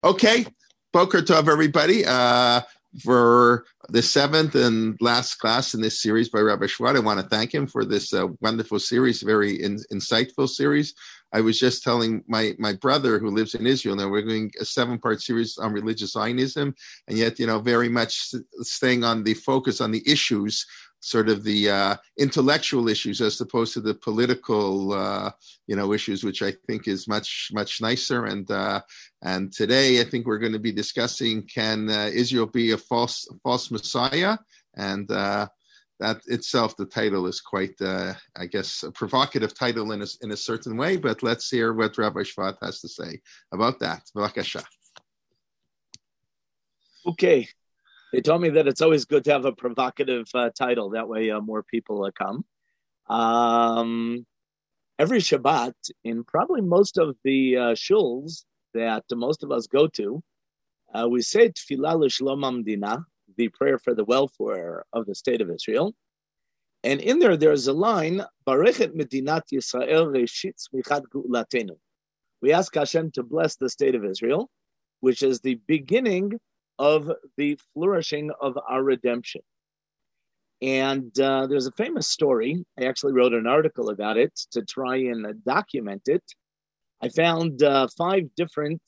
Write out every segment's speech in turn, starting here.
Okay, Boker Tov, everybody. For the seventh and last class in this series by Rabbi Schwad, I want to thank him for this wonderful series, very insightful series. I was just telling my brother who lives in Israel now, we're doing a 7-part series on religious Zionism, and yet, very much staying on the focus on the issues, sort of the intellectual issues as opposed to the political, issues, which I think is much, much nicer. And today, I think we're going to be discussing, can Israel be a false Messiah? And that itself, the title is quite, I guess, a provocative title in a certain way. But let's hear what Rabbi Schwad has to say about that. B'vakasha. Okay. They told me that it's always good to have a provocative title. That way more people come. Every Shabbat, in probably most of the shuls that most of us go to, we say Tfilah L'Shlom Hamdina, the prayer for the welfare of the state of Israel. And in there's a line, Barechet Medinat Yisrael Reshit Tzmichat Ge'ulatenu. We ask Hashem to bless the state of Israel, which is the beginning of the flourishing of our redemption. And there's a famous story. I actually wrote an article about it to try and document it. I found 5 different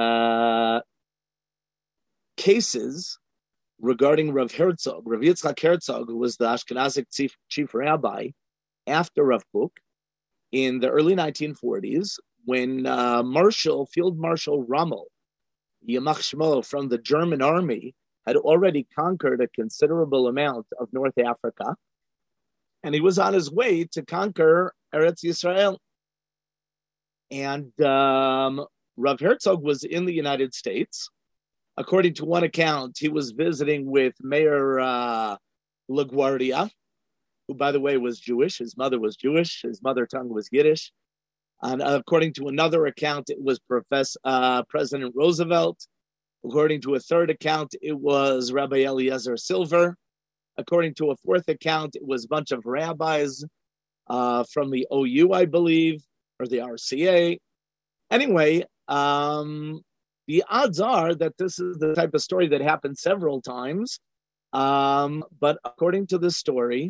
cases regarding Rav Herzog. Rav Yitzchak Herzog, who was the Ashkenazic chief rabbi after Rav Kook in the early 1940s, when Field Marshal Rommel, Yamach Shmo, from the German army, had already conquered a considerable amount of North Africa, and he was on his way to conquer Eretz Yisrael. And Rav Herzog was in the United States. According to one account, he was visiting with Mayor LaGuardia, who, by the way, was Jewish. His mother was Jewish. His mother tongue was Yiddish. And according to another account, it was President Roosevelt. According to a third account, it was Rabbi Eliezer Silver. According to a fourth account, it was a bunch of rabbis from the OU, I believe, or the RCA. Anyway, the odds are that this is the type of story that happened several times. But according to the story,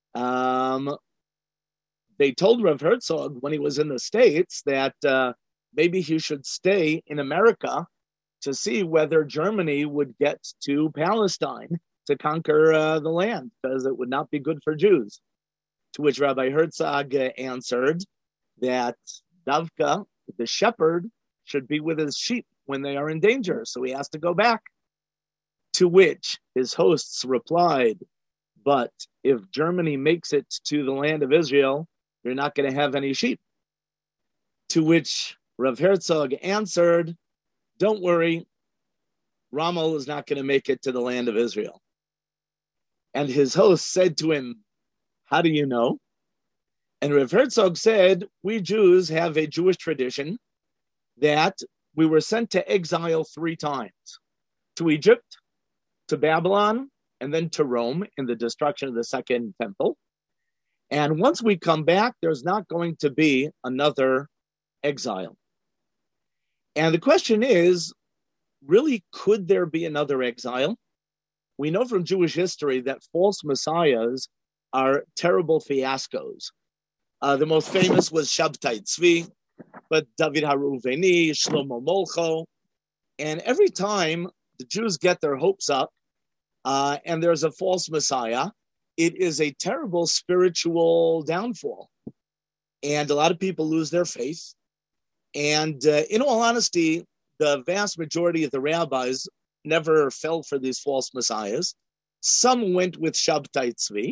they told Rav Herzog when he was in the States that maybe he should stay in America to see whether Germany would get to Palestine to conquer the land, because it would not be good for Jews. To which Rabbi Herzog answered that Davka, the shepherd, should be with his sheep when they are in danger, so he has to go back. To which his hosts replied, but if Germany makes it to the land of Israel, you're not going to have any sheep. To which Rav Herzog answered, don't worry, Rommel is not going to make it to the land of Israel. And his host said to him, how do you know? And Rav Herzog said, we Jews have a Jewish tradition that we were sent to exile 3 times, to Egypt, to Babylon, and then to Rome in the destruction of the Second Temple. And once we come back, there's not going to be another exile. And the question is, really, could there be another exile? We know from Jewish history that false messiahs are terrible fiascos. The most famous was Shabtai Tzvi, but David HaReuveni, Shlomo Molcho. And every time the Jews get their hopes up and there's a false messiah, it is a terrible spiritual downfall. And a lot of people lose their faith. And in all honesty, the vast majority of the rabbis never fell for these false messiahs. Some went with Shabtai Tzvi.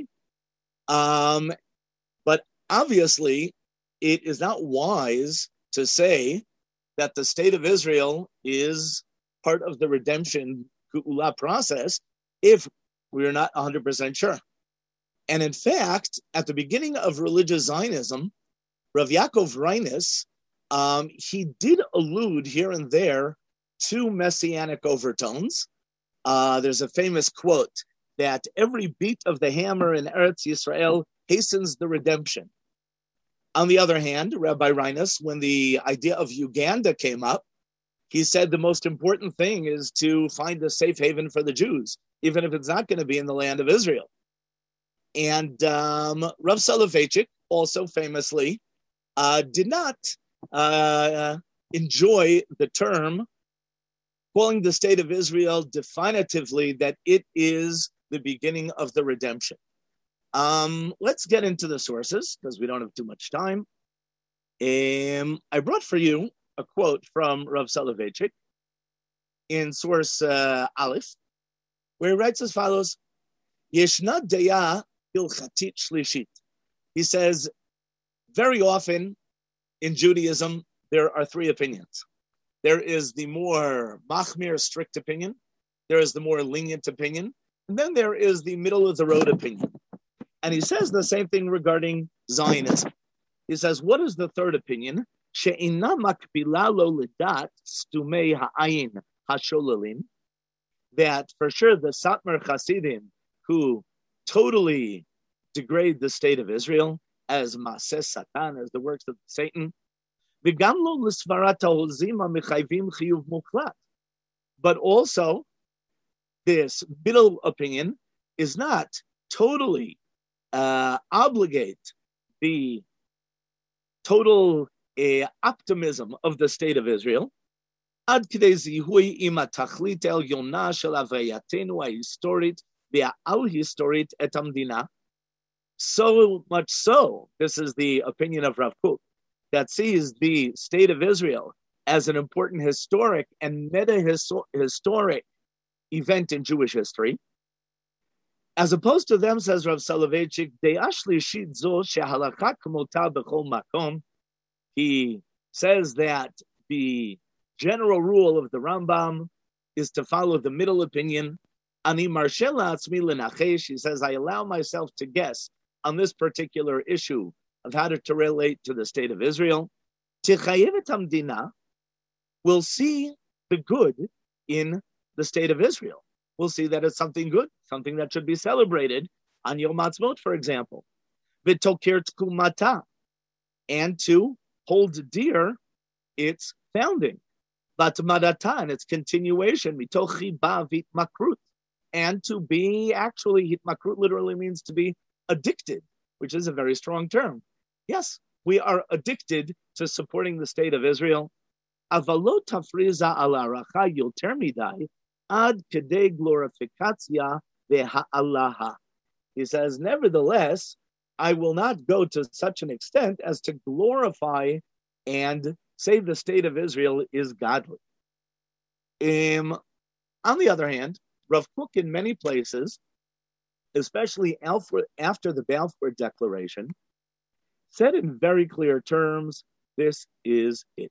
But obviously, it is not wise to say that the state of Israel is part of the redemption Geula process if we are not 100% sure. And in fact, at the beginning of religious Zionism, Rav Yaakov Reines, he did allude here and there to messianic overtones. There's a famous quote that every beat of the hammer in Eretz Yisrael hastens the redemption. On the other hand, Rabbi Reines, when the idea of Uganda came up, He said the most important thing is to find a safe haven for the Jews, even if it's not going to be in the land of Israel. And Rav Soloveitchik also famously did not enjoy the term, calling the state of Israel definitively that it is the beginning of the redemption. Let's get into the sources because we don't have too much time. I brought for you a quote from Rav Soloveitchik in source Aleph, where he writes as follows: Yeshna deya hilchatit shlishit. He says, very often in Judaism, there are three opinions. There is the more machmir, strict opinion. There is the more lenient opinion. And then there is the middle-of-the-road opinion. And he says the same thing regarding Zionism. He says, what is the third opinion? She'ina makbila lo lidat stumei ha'ayin ha'sholalim. That for sure the Satmar Hasidim, who totally degrade the state of Israel as Maaseh Satan, as the works of Satan, v'gam lo l'svarat ha'hozim ha'mechayvim chiyuv muklat. But also, this middle opinion is not totally obligate the total optimism of the state of Israel. Ad k'dei zihui im ha'tachlit elyon shel havrayatenu hahistorit v'ha'al-historit et hamdina. So much so, this is the opinion of Rav Kook, that sees the state of Israel as an important historic and meta-historic event in Jewish history. As opposed to them, says Rav Soloveitchik, he says that the general rule of the Rambam is to follow the middle opinion. He says, I allow myself to guess on this particular issue of how to relate to the state of Israel. We'll see the good in the state of Israel. We'll see that it's something good, something that should be celebrated on Yom Ha'atzmaut, for example. V'tokir tkumata, and to hold dear its founding. Vatmadata, and its continuation. Mitochi ba vitmakrut, and to be actually, hitmakrut literally means to be addicted, which is a very strong term. Yes, we are addicted to supporting the state of Israel. Avalot tafriza ala racha yoter midai ad kedei glorificatia ve'ha'alaha. He says, nevertheless, I will not go to such an extent as to glorify and say the state of Israel is godly. On the other hand, Rav Kook in many places, especially after the Balfour Declaration, said in very clear terms, this is it.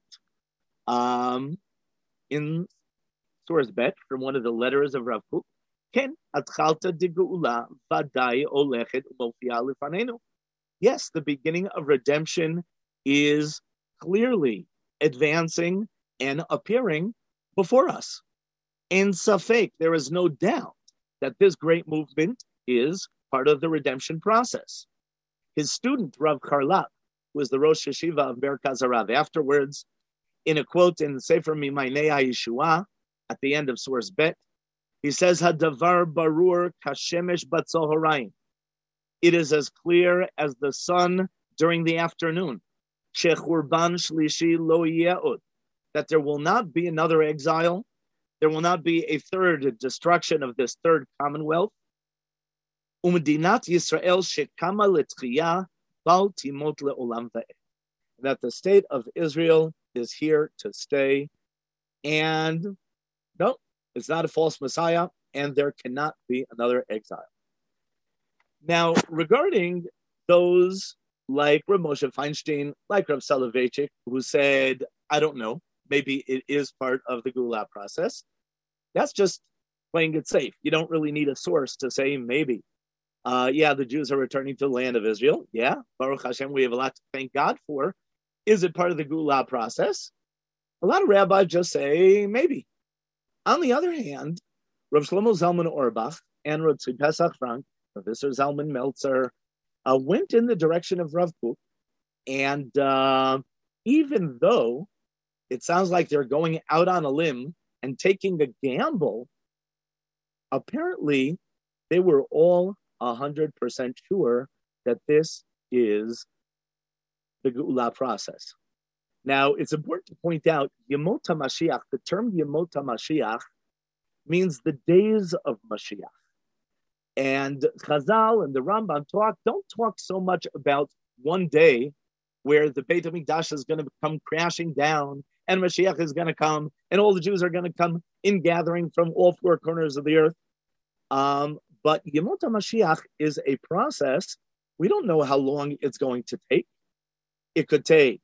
In source bet from one of the letters of Rav Kook, Ken atchalta de geula vadai olechet umofia lefanenu. Yes, the beginning of redemption is clearly advancing and appearing before us. In Safek, there is no doubt that this great movement is part of the redemption process. His student, Rav Karlap, who was the Rosh Yeshiva of Merkaz Harav afterwards, in a quote in Sefer Mimainei HaYeshua, at the end of source bet, he says, Hadavar barur kashemesh batzohorayim. It is as clear as the sun during the afternoon. Shechurban shlishi lo ye'od. That there will not be another exile. There will not be a third destruction of this third commonwealth. Umedinat Yisrael shekama letchiyah bal timot le'olam va'ed. That the state of Israel is here to stay. And no, it's not a false Messiah, and there cannot be another exile. Now, regarding those like Rav Moshe Feinstein, like Rav Soloveitchik, who said, I don't know, maybe it is part of the Geulah process, that's just playing it safe. You don't really need a source to say maybe. The Jews are returning to the land of Israel. Yeah, Baruch Hashem, we have a lot to thank God for. Is it part of the Geulah process? A lot of rabbis just say maybe. On the other hand, Rav Shlomo Zalman Auerbach and Rav Tzvi Pesach Frank, Professor Zalman Meltzer, went in the direction of Rav Kook, and even though it sounds like they're going out on a limb and taking a gamble. Apparently, they were all 100% sure that this is the Geula process. Now, it's important to point out, Yemot HaMashiach, the term Yemot HaMashiach, means the days of Mashiach. And Chazal and the Rambam don't talk so much about one day where the Beit HaMikdash is going to come crashing down and Mashiach is going to come and all the Jews are going to come in gathering from all four corners of the earth. But Yemot HaMashiach is a process. We don't know how long it's going to take. It could take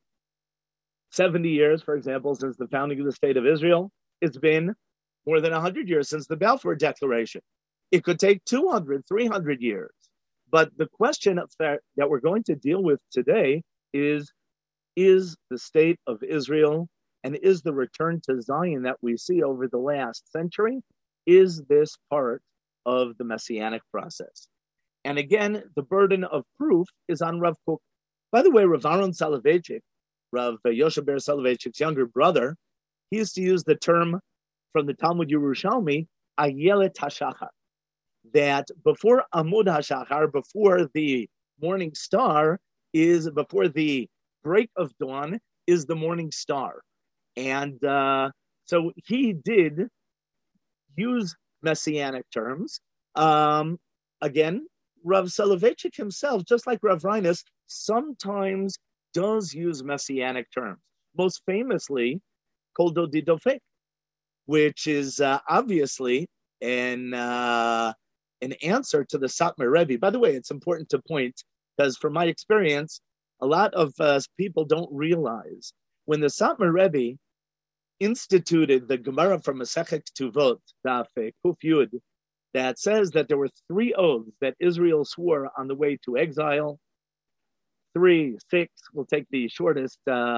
70 years, for example, since the founding of the State of Israel. It's been more than 100 years since the Balfour Declaration. It could take 200, 300 years. But the question that we're going to deal with today is the state of Israel and is the return to Zion that we see over the last century, is this part of the Messianic process? And again, the burden of proof is on Rav Kook. By the way, Rav Aaron Soloveitchik, Rav Yoshe Ber Soloveitchik's younger brother, he used to use the term from the Talmud Yerushalmi, Ayelet HaShachar, that before Amud HaShachar, before the morning star, before the break of dawn, is the morning star. And so he did use Messianic terms. Again, Rav Soloveitchik himself, just like Rav Reines, sometimes does use Messianic terms. Most famously, Kol Dodi Dofek, which is obviously an answer to the Satmar Rebbe. By the way, it's important to point, because from my experience, a lot of people don't realize when the Satmar Rebbe instituted the Gemara from Masechet Ketuvot, Daf Kuf Yud, that says that there were 3 oaths that Israel swore on the way to exile. 3, 6, we'll take the shortest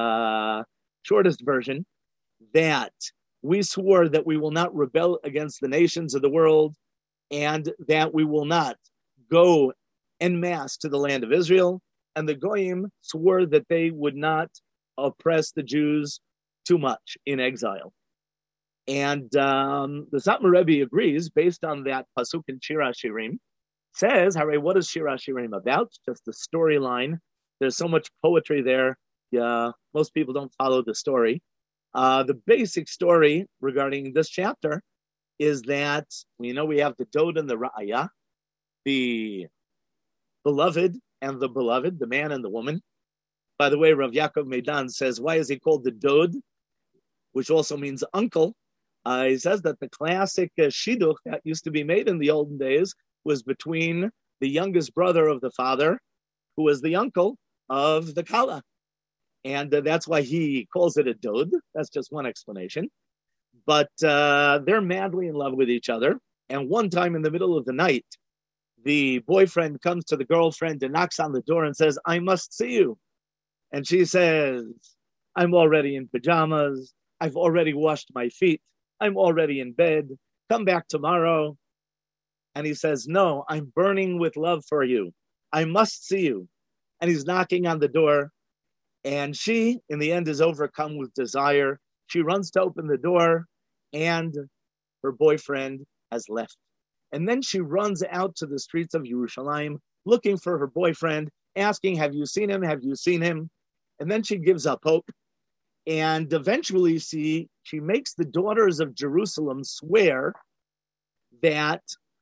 version, that we swore that we will not rebel against the nations of the world and that we will not go en masse to the land of Israel. And the Goyim swore that they would not oppress the Jews too much in exile. And the Satmar Rebbe agrees, based on that pasuk in Shir HaShirim, says, Hare, what is Shir HaShirim about? Just the storyline. There's so much poetry there. Most people don't follow the story. The basic story regarding this chapter is that we have the Dod and the Ra'aya, the beloved and the beloved, the man and the woman. By the way, Rav Yaakov Meidan says, why is he called the Dod, which also means uncle? He says that the classic shidduch that used to be made in the olden days was between the youngest brother of the father, who was the uncle of the Kala. And that's why he calls it a Dod. That's just one explanation. But they're madly in love with each other. And one time in the middle of the night, the boyfriend comes to the girlfriend and knocks on the door and says, I must see you. And she says, I'm already in pajamas. I've already washed my feet. I'm already in bed. Come back tomorrow. And he says, no, I'm burning with love for you. I must see you. And he's knocking on the door. And she, in the end, is overcome with desire. She runs to open the door, and her boyfriend has left. And then she runs out to the streets of Yerushalayim, looking for her boyfriend, asking, have you seen him? Have you seen him? And then she gives up hope. And eventually she makes the daughters of Jerusalem swear that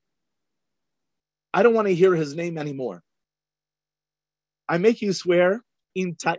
I don't want to hear his name anymore. I make you swear that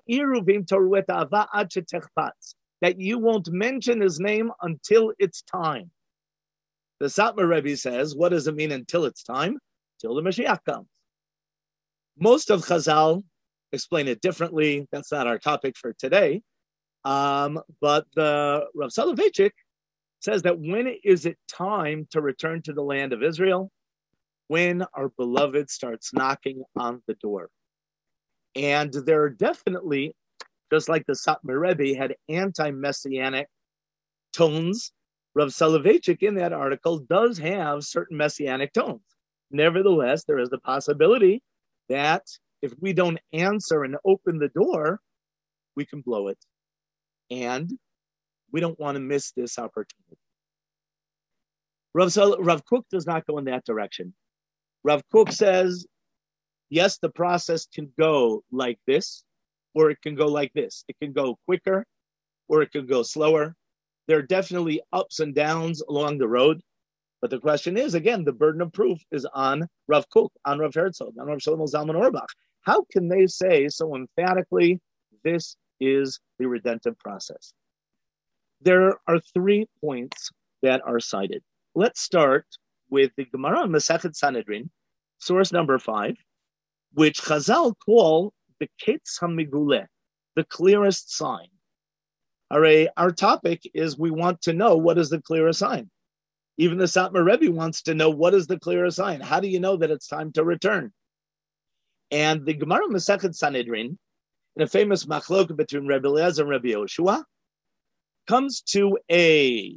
you won't mention his name until it's time. The Satmar Rebbe says, what does it mean until it's time? Till the Mashiach comes. Most of Chazal explain it differently. That's not our topic for today. But the Rav Soloveitchik says that when is it time to return to the land of Israel? When our beloved starts knocking on the door. And there are definitely, just like the Satmar Rebbe had anti-messianic tones, Rav Soloveitchik in that article does have certain messianic tones. Nevertheless, there is the possibility that if we don't answer and open the door, we can blow it. And We don't want to miss this opportunity. Rav Kook does not go in that direction. Rav Kook says, yes, the process can go like this, or it can go like this. It can go quicker, or it can go slower. There are definitely ups and downs along the road. But the question is, again, the burden of proof is on Rav Kook, on Rav Herzog, on Rav Shlomo Zalman Auerbach. How can they say so emphatically, this is the redemptive process? There are 3 points that are cited. Let's start with the Gemara on Masechet Sanhedrin, source number 5, which Chazal call the Ketz HaMiguleh, the clearest sign. Our topic is we want to know what is the clearest sign. Even the Satmar Rebbe wants to know what is the clearest sign. How do you know that it's time to return? And the Gemara Masechet Sanhedrin, in a famous machlok between Rebbe Eliezer and Rebbe Yoshua, comes to a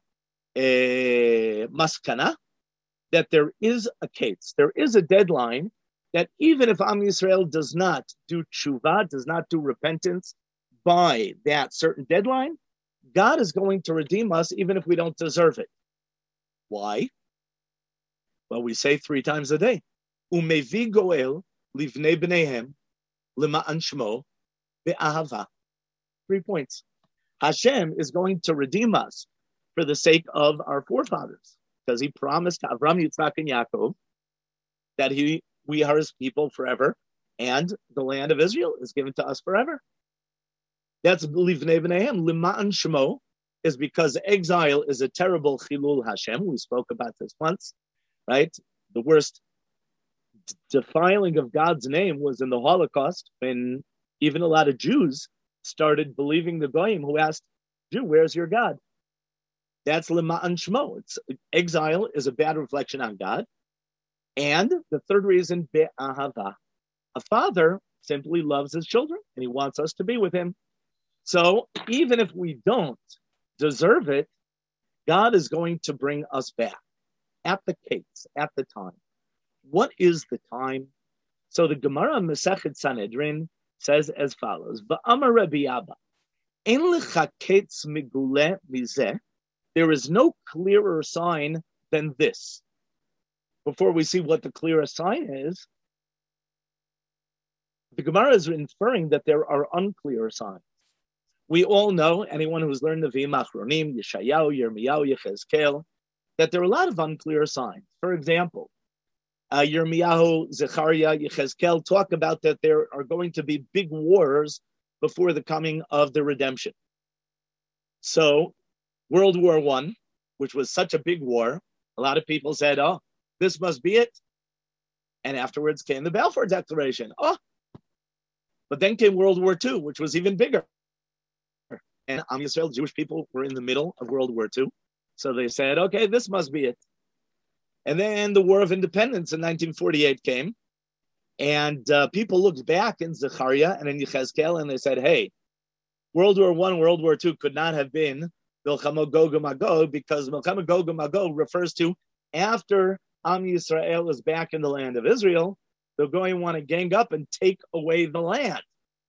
maskana that there is a case, there is a deadline that even if Am Yisrael does not do tshuva, does not do repentance by that certain deadline, God is going to redeem us even if we don't deserve it. Why? Well, we say 3 times a day. Umevi goel livnei bneihem lema'an shmo be'ahava. 3 points. Hashem is going to redeem us for the sake of our forefathers, because he promised to Avram, Yitzchak, and Yaakov that we are his people forever, and the land of Israel is given to us forever. That's livnei bneihem lema'an shmo, is because exile is a terrible chilul Hashem. We spoke about this once, right? The worst defiling of God's name was in the Holocaust, when even a lot of Jews started believing the Goyim who asked, Jew, where's your God? That's lema'an shmo. Exile is a bad reflection on God. And the third reason, be'ahava. A father simply loves his children, and he wants us to be with him. So even if we don't deserve it, God is going to bring us back at the case, at the time. What is the time? So the Gemara Masechet Sanhedrin says as follows: V'amar Rabbi Abba, ein lecha ketz miguleh mizeh. There is no clearer sign than this. Before we see what the clearest sign is, the Gemara is inferring that there are unclear signs. We all know, anyone who's learned the Nevi'im Achronim, Yeshayahu, Yirmiyahu, Yechezkel, that there are a lot of unclear signs. For example, Yirmiyahu, Zechariah, Yechezkel talk about that there are going to be big wars before the coming of the redemption. So, World War I, which was such a big war, a lot of people said, oh, this must be it. And afterwards came the Balfour Declaration. Oh, but then came World War II, which was even bigger. And Am Yisrael, Jewish people, were in the middle of World War II. So they said, okay, this must be it. And then the War of Independence in 1948 came. And people looked back in Zechariah and in Yechezkel, and they said, hey, World War I, World War II could not have been Milchama Gog uMagog, because Milchama Gog uMagog refers to after Am Yisrael is back in the land of Israel, they're going to want to gang up and take away the land.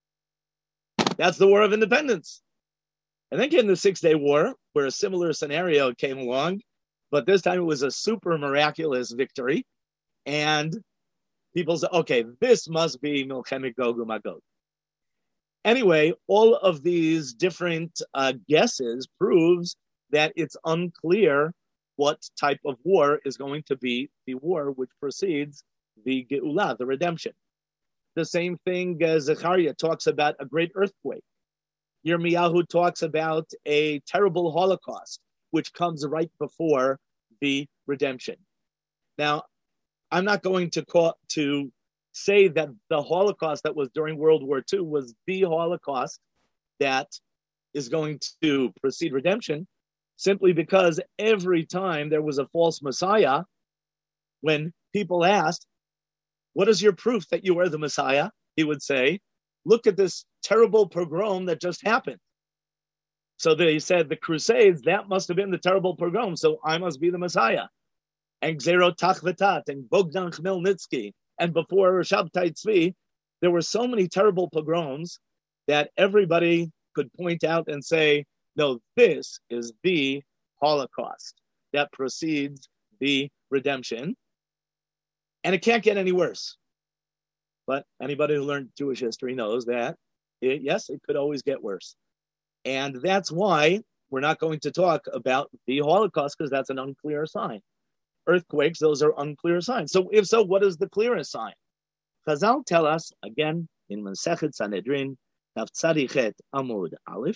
That's the War of Independence. And then came the 6-Day War, where a similar scenario came along, but this time it was a super miraculous victory. And people said, okay, this must be Milchemet Gog uMagog. Anyway, all of these different guesses proves that it's unclear what type of war is going to be the war which precedes the Geulah, the redemption. The same thing as Zechariah talks about a great earthquake. Yirmiyahu talks about a terrible Holocaust, which comes right before the redemption. Now, I'm not going to say that the Holocaust that was during World War II was the Holocaust that is going to precede redemption, simply because every time there was a false Messiah, when people asked, what is your proof that you are the Messiah? He would say, look at this terrible pogrom that just happened. So they said the Crusades, that must have been the terrible pogrom, so I must be the Messiah. And Gzerot Tachvetat and Bogdan Khmelnytsky, and before Shabtai Tzvi, there were so many terrible pogroms that everybody could point out and say, No, this is the Holocaust that precedes the redemption. And it can't get any worse. But anybody who learned Jewish history knows that, yes, it could always get worse. And that's why we're not going to talk about the Holocaust, because that's an unclear sign. Earthquakes, those are unclear signs. So if so, what is the clearest sign? Chazal tell us, again, in Masechet Sanhedrin, Daf Tzadichet Amud Aleph,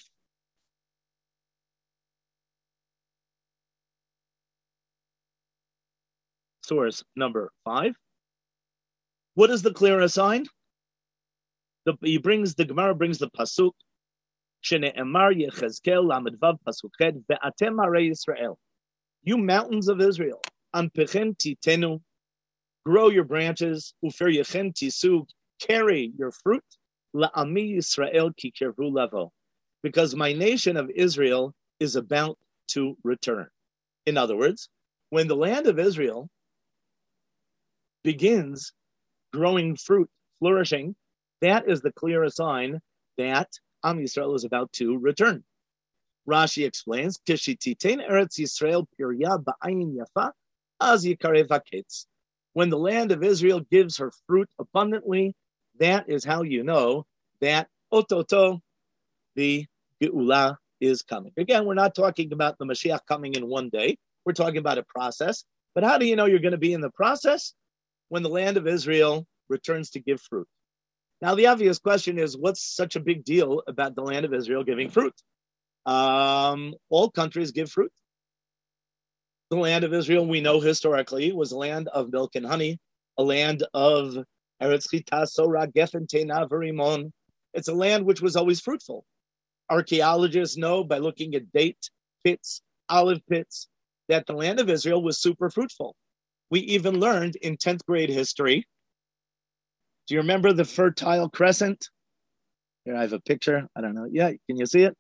source number 5. What is the clearest sign? The Gemara brings the pasuk, Shene'emar Yechezkel Lamed Vav pasuk Ched, Ve'atem Harei Yisrael. You mountains of Israel, Ampechem Titenu, grow your branches, Ufer Yechem Tisu, carry your fruit, La'ami Yisrael Ki Kirvu Lavo, because my nation of Israel is about to return. In other words, when the land of Israel begins growing fruit, flourishing, that is the clearest sign that Am Yisrael is about to return. Rashi explains, Kishititain Eretz Yisrael Pirya Ba'ayin Yafa, Az Yikarev HaKetz. When the land of Israel gives her fruit abundantly, that is how you know that Ototo, the Geula, is coming. Again, we're not talking about the Mashiach coming in one day. We're talking about a process. But how do you know you're going to be in the process? When the land of Israel returns to give fruit. Now, the obvious question is, what's such a big deal about the land of Israel giving fruit? All countries give fruit. The land of Israel, we know historically, was a land of milk and honey, a land of Eretz Chita, Sora, Gefen, Teina, Verimon. It's a land which was always fruitful. Archaeologists know by looking at date pits, olive pits, that the land of Israel was super fruitful. We even learned in 10th grade history. Do you remember the Fertile Crescent? Here, I have a picture. I don't know. Yeah, can you see it?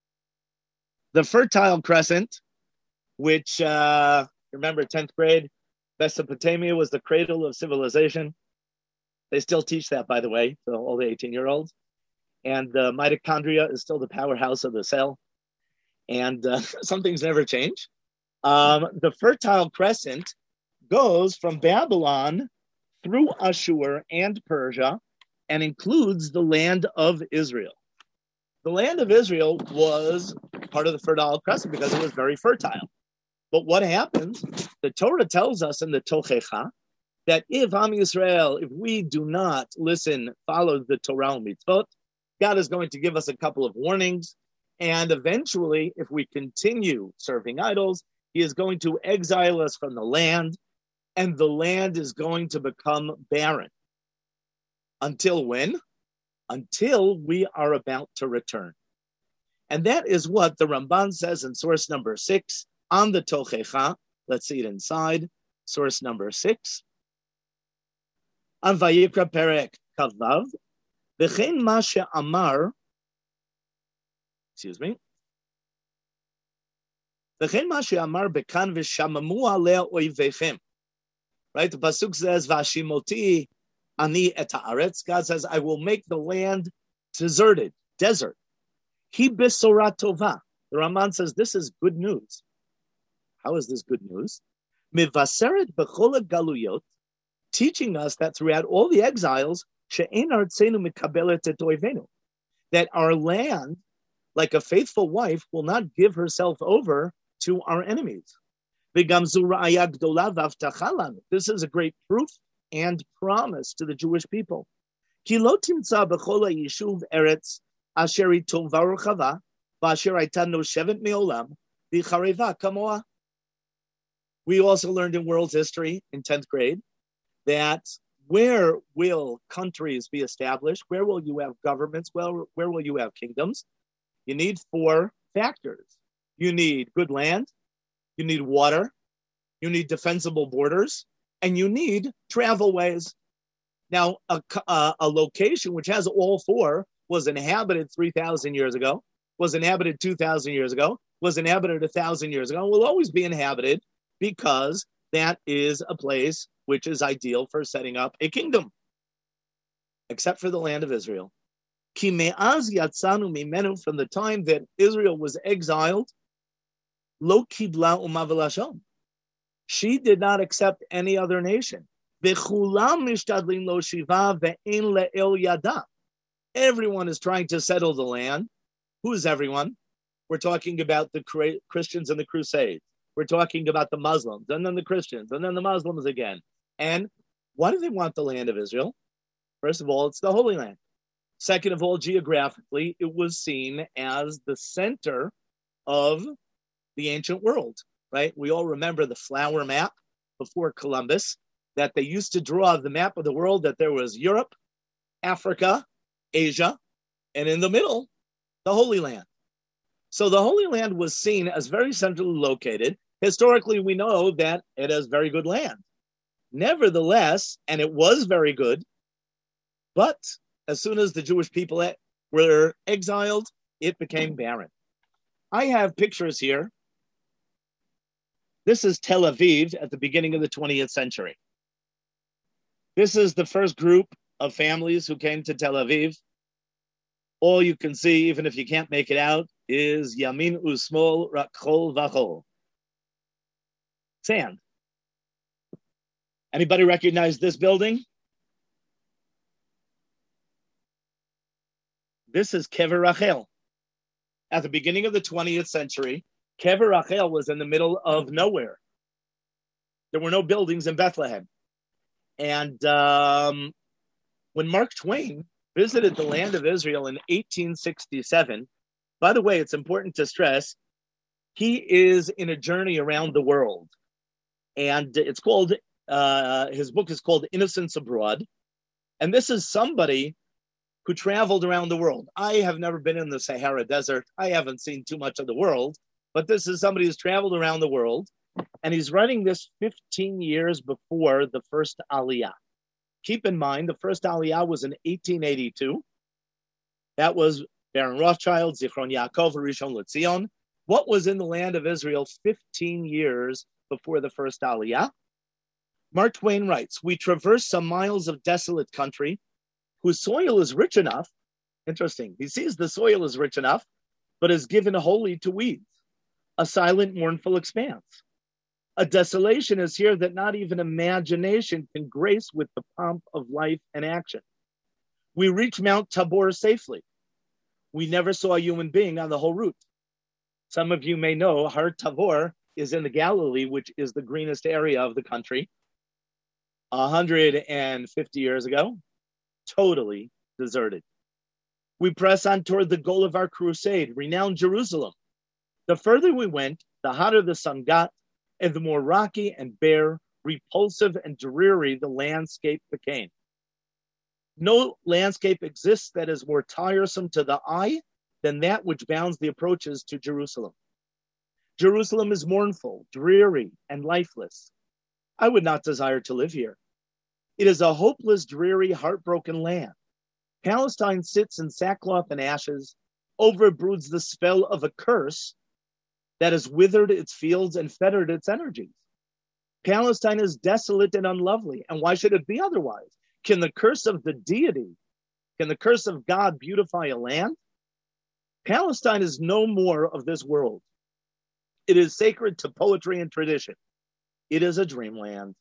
The Fertile Crescent, which, remember 10th grade, Mesopotamia was the cradle of civilization. They still teach that, by the way, to all the 18-year-olds. And the mitochondria is still the powerhouse of the cell. And some things never change. The Fertile Crescent goes from Babylon through Ashur and Persia and includes the land of Israel. The land of Israel was part of the Fertile Crescent because it was very fertile. But what happens? The Torah tells us in the Tochecha that if Am Yisrael, if we do not listen, follow the Torah and mitzvot, God is going to give us a couple of warnings. And eventually, if we continue serving idols, He is going to exile us from the land, and the land is going to become barren. Until when? Until we are about to return. And that is what the Ramban says in source number 6 on the Tochecha. Let's see it inside. Source number 6. On Vayikra Perek Kavav, V'chein ma she'amar, V'chein ma she'amar bekan v'shamamu alea oivechem. Right? The pasuk says, "Vashimoti ani et haaretz." God says, "I will make the land deserted, desert." Hi besora tova. The Ramban says this is good news. How is this good news? Mivaseret b'chol galuyot, teaching us that throughout all the exiles, she'ein artzenu mikabelet et oivenu, that our land, like a faithful wife, will not give herself over to our enemies. This is a great proof and promise to the Jewish people. We also learned in world history in 10th grade that where will countries be established? Where will you have governments? Where will you have kingdoms? You need 4 factors. You need good land. You need water, you need defensible borders, and you need travel ways. Now, a location which has all 4 was inhabited 3,000 years ago, was inhabited 2,000 years ago, was inhabited 1,000 years ago, will always be inhabited because that is a place which is ideal for setting up a kingdom, except for the land of Israel. Ki me'az yatzanu mimenu, from the time that Israel was exiled, lo kibla umav l'Hashem. She did not accept any other nation. Everyone is trying to settle the land. Who is everyone? We're talking about the Christians and the Crusades. We're talking about the Muslims, and then the Christians, and then the Muslims again. And why do they want the land of Israel? First of all, it's the Holy Land. Second of all, geographically, it was seen as the center of the ancient world, right? We all remember the flower map before Columbus, that they used to draw the map of the world, that there was Europe, Africa, Asia, and in the middle, the Holy Land. So the Holy Land was seen as very centrally located. Historically, we know that it has very good land. Nevertheless, and it was very good, but as soon as the Jewish people were exiled, it became barren. I have pictures here. This is Tel Aviv at the beginning of the 20th century. This is the first group of families who came to Tel Aviv. All you can see, even if you can't make it out, is Yamin Usmol Rakhol Vachol. Sand. Anybody recognize this building? This is Kever Rachel. At the beginning of the 20th century, Kever Rachel was in the middle of nowhere. There were no buildings in Bethlehem. And when Mark Twain visited the land of Israel in 1867, by the way, it's important to stress, he is in a journey around the world. And it's called, his book is called Innocents Abroad. And this is somebody who traveled around the world. I have never been in the Sahara Desert. I haven't seen too much of the world, but this is somebody who's traveled around the world. And he's writing this 15 years before the first Aliyah. Keep in mind, the first Aliyah was in 1882. That was Baron Rothschild, Zichron Yaakov, Rishon LeZion. What was in the land of Israel 15 years before the first Aliyah? Mark Twain writes, we traverse some miles of desolate country whose soil is rich enough. Interesting. He sees the soil is rich enough, but is given wholly to weeds. A silent, mournful expanse. A desolation is here that not even imagination can grace with the pomp of life and action. We reach Mount Tabor safely. We never saw a human being on the whole route. Some of you may know Har Tabor is in the Galilee, which is the greenest area of the country. 150 years ago, totally deserted. We press on toward the goal of our crusade, renowned Jerusalem. The further we went, the hotter the sun got, and the more rocky and bare, repulsive and dreary the landscape became. No landscape exists that is more tiresome to the eye than that which bounds the approaches to Jerusalem. Jerusalem is mournful, dreary, and lifeless. I would not desire to live here. It is a hopeless, dreary, heartbroken land. Palestine sits in sackcloth and ashes, overbroods the spell of a curse that has withered its fields and fettered its energies. Palestine is desolate and unlovely, and why should it be otherwise? Can the curse of the deity, can the curse of God beautify a land? Palestine is no more of this world. It is sacred to poetry and tradition. It is a dreamland.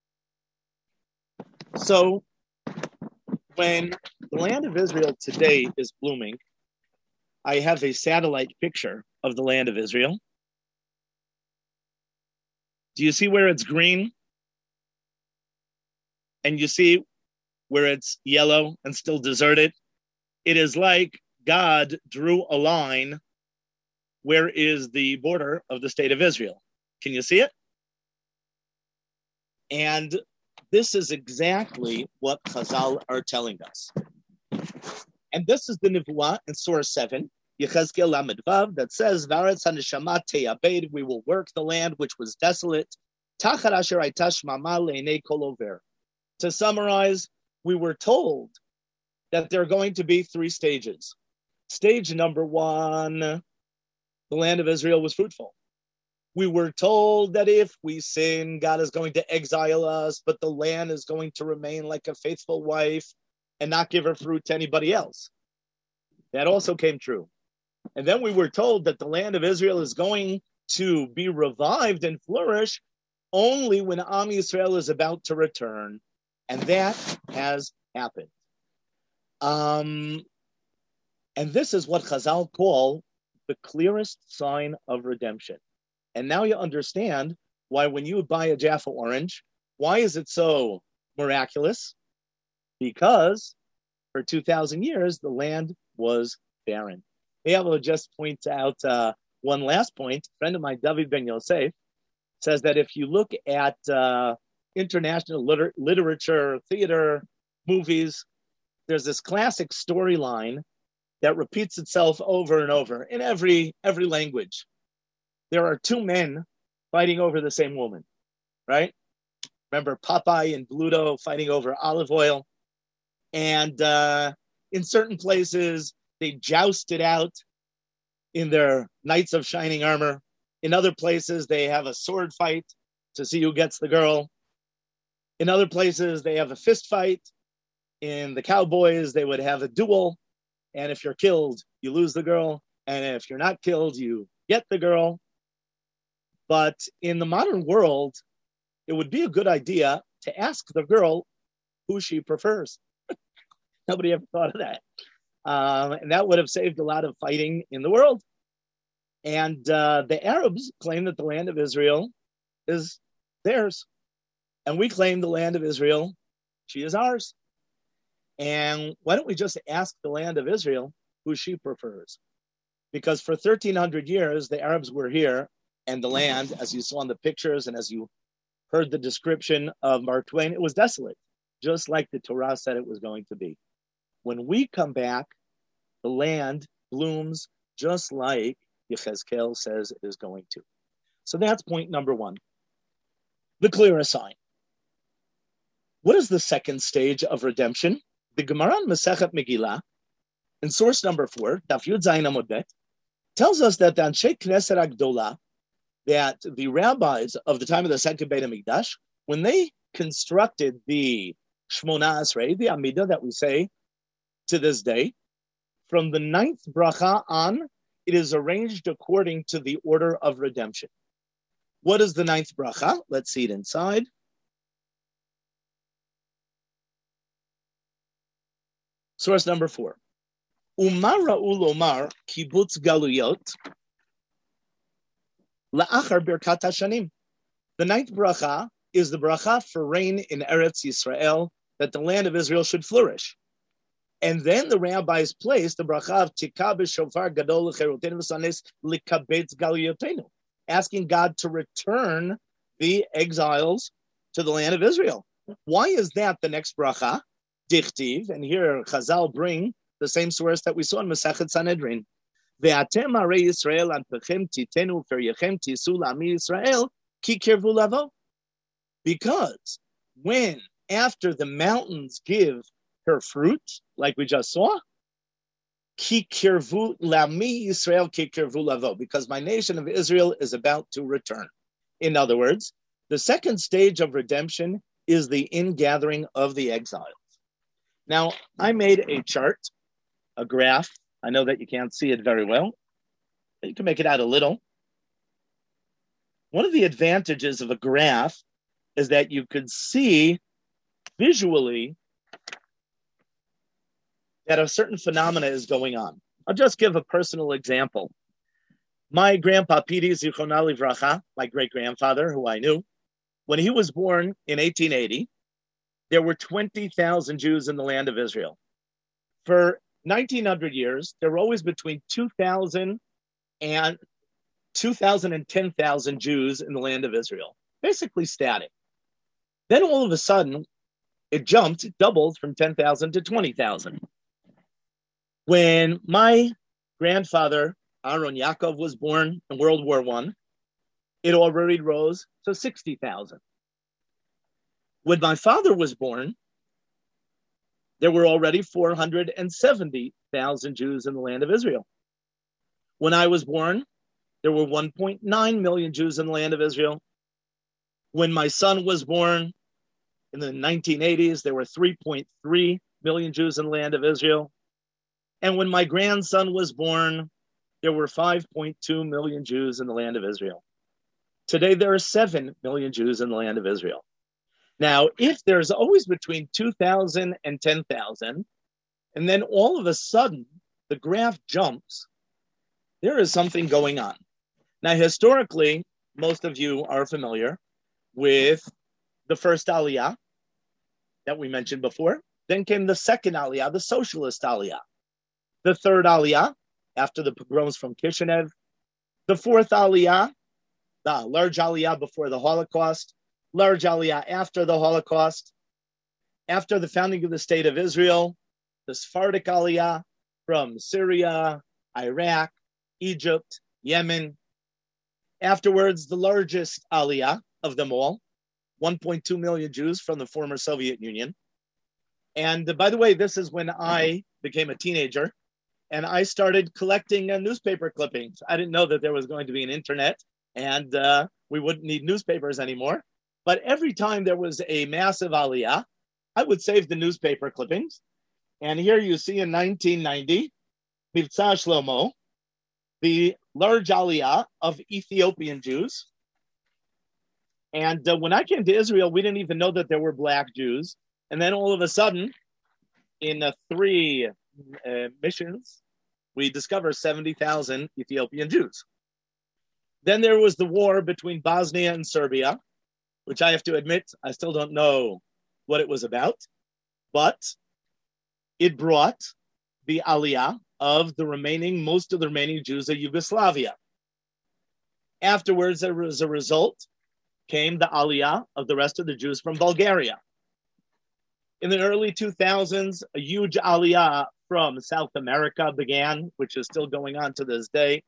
So, when the land of Israel today is blooming, I have a satellite picture of the land of Israel. Do you see where it's green? And you see where it's yellow and still deserted? It is like God drew a line. Where is the border of the state of Israel? Can you see it? And this is exactly what Chazal are telling us. And this is the Nevuah in Surah 7, Yechezkel Lamed Vav, that says, Varetz haneshama te'abed, we will work the land which was desolate. Tachar asher hayta shmama le'nei kol over. To summarize, we were told that there are going to be 3 stages. Stage number 1, the land of Israel was fruitful. We were told that if we sin, God is going to exile us, but the land is going to remain like a faithful wife and not give her fruit to anybody else. That also came true. And then we were told that the land of Israel is going to be revived and flourish only when Am Yisrael is about to return. And that has happened. And this is what Chazal call the clearest sign of redemption. And now you understand why when you buy a Jaffa orange, why is it so miraculous? Because for 2,000 years, the land was barren. I will just point out one last point. A friend of mine, David Ben Yosef, says that if you look at international literature, theater, movies, there's this classic storyline that repeats itself over and over in every language. There are two men fighting over the same woman, right? Remember Popeye and Bluto fighting over olive oil? And in certain places, they joust it out in their knights of shining armor. In other places, they have a sword fight to see who gets the girl. In other places, they have a fist fight. In the cowboys, they would have a duel. And if you're killed, you lose the girl. And if you're not killed, you get the girl. But in the modern world, it would be a good idea to ask the girl who she prefers. Nobody ever thought of that. And that would have saved a lot of fighting in the world. And the Arabs claim that the land of Israel is theirs. And we claim the land of Israel, she is ours. And why don't we just ask the land of Israel who she prefers? Because for 1,300 years, the Arabs were here, and the land, as you saw in the pictures and as you heard the description of Mark Twain, it was desolate, just like the Torah said it was going to be. When we come back, the land blooms just like Yechezkel says it is going to. So that's point number one, the clearest sign. What is the second stage of redemption? The Gemara in Masechet Megillah, in source number 4, Daf Yud Zayin Amud Bet, tells us that the Anshe Knesset Agdola, that the rabbis of the time of the second Beit HaMikdash, when they constructed the Shmona Esrei, the Amidah that we say to this day, from the 9th bracha on, it is arranged according to the order of redemption. What is the 9th bracha? Let's see it inside. Source number 4. Umar Ra'ul Omar Kibbutz Galuyot La'achar Birkat HaShanim. The 9th bracha is the bracha for rain in Eretz Yisrael, that the land of Israel should flourish. And then the rabbis placed the bracha of Tikah b'shofar gadol l'cherutenu v'sanes likabetz galuyotenu, asking God to return the exiles to the land of Israel. Why is that the next bracha? Dichtiv, and here Chazal bring the same source that we saw in Masechet Sanhedrin. Ve'atem arei Yisrael anpechem titenu feryechem tisu la'ami Yisrael ki kirvu lavo. Because when, after the mountains give her fruit, like we just saw, ki kirvu la'ami Yisrael ki kirvu lavo, because my nation of Israel is about to return. In other words, the second stage of redemption is the ingathering of the exiles. Now, I made a chart, a graph. I know that you can't see it very well. You can make it out a little. One of the advantages of a graph is that you could see visually that a certain phenomena is going on. I'll just give a personal example. My grandpa, Pidi Zichronah Livracha, my great-grandfather, who I knew, when he was born in 1880, there were 20,000 Jews in the land of Israel. For 1,900 years, there were always between 2,000 and 10,000 Jews in the land of Israel, basically static. Then all of a sudden, it doubled from 10,000 to 20,000. When my grandfather, Aaron Yaakov, was born in World War I, it already rose to 60,000. When my father was born, there were already 470,000 Jews in the land of Israel. When I was born, there were 1.9 million Jews in the land of Israel. When my son was born in the 1980s, there were 3.3 million Jews in the land of Israel. And when my grandson was born, there were 5.2 million Jews in the land of Israel. Today, there are 7 million Jews in the land of Israel. Now, if there's always between 2,000 and 10,000, and then all of a sudden the graph jumps, there is something going on. Now, historically, most of you are familiar with the first Aliyah that we mentioned before. Then came the second Aliyah, the socialist Aliyah. The third Aliyah, after the pogroms from Kishinev. The fourth Aliyah, the large Aliyah before the Holocaust. Large Aliyah after the Holocaust. After the founding of the State of Israel, the Sephardic Aliyah from Syria, Iraq, Egypt, Yemen. Afterwards, the largest Aliyah of them all, 1.2 million Jews from the former Soviet Union. And by the way, this is when I became a teenager and I started collecting newspaper clippings. I didn't know that there was going to be an internet and we wouldn't need newspapers anymore. But every time there was a massive Aliyah, I would save the newspaper clippings. And here you see in 1990, Mivtza Shlomo, the large Aliyah of Ethiopian Jews. And when I came to Israel, we didn't even know that there were black Jews. And then all of a sudden, in 3 missions, we discovered 70,000 Ethiopian Jews. Then there was the war between Bosnia and Serbia, which I have to admit, I still don't know what it was about. But it brought the Aliyah of most of the remaining Jews of Yugoslavia. Afterwards, as a result, came the Aliyah of the rest of the Jews from Bulgaria. In the early 2000s, a huge Aliyah from South America began, which is still going on to this day.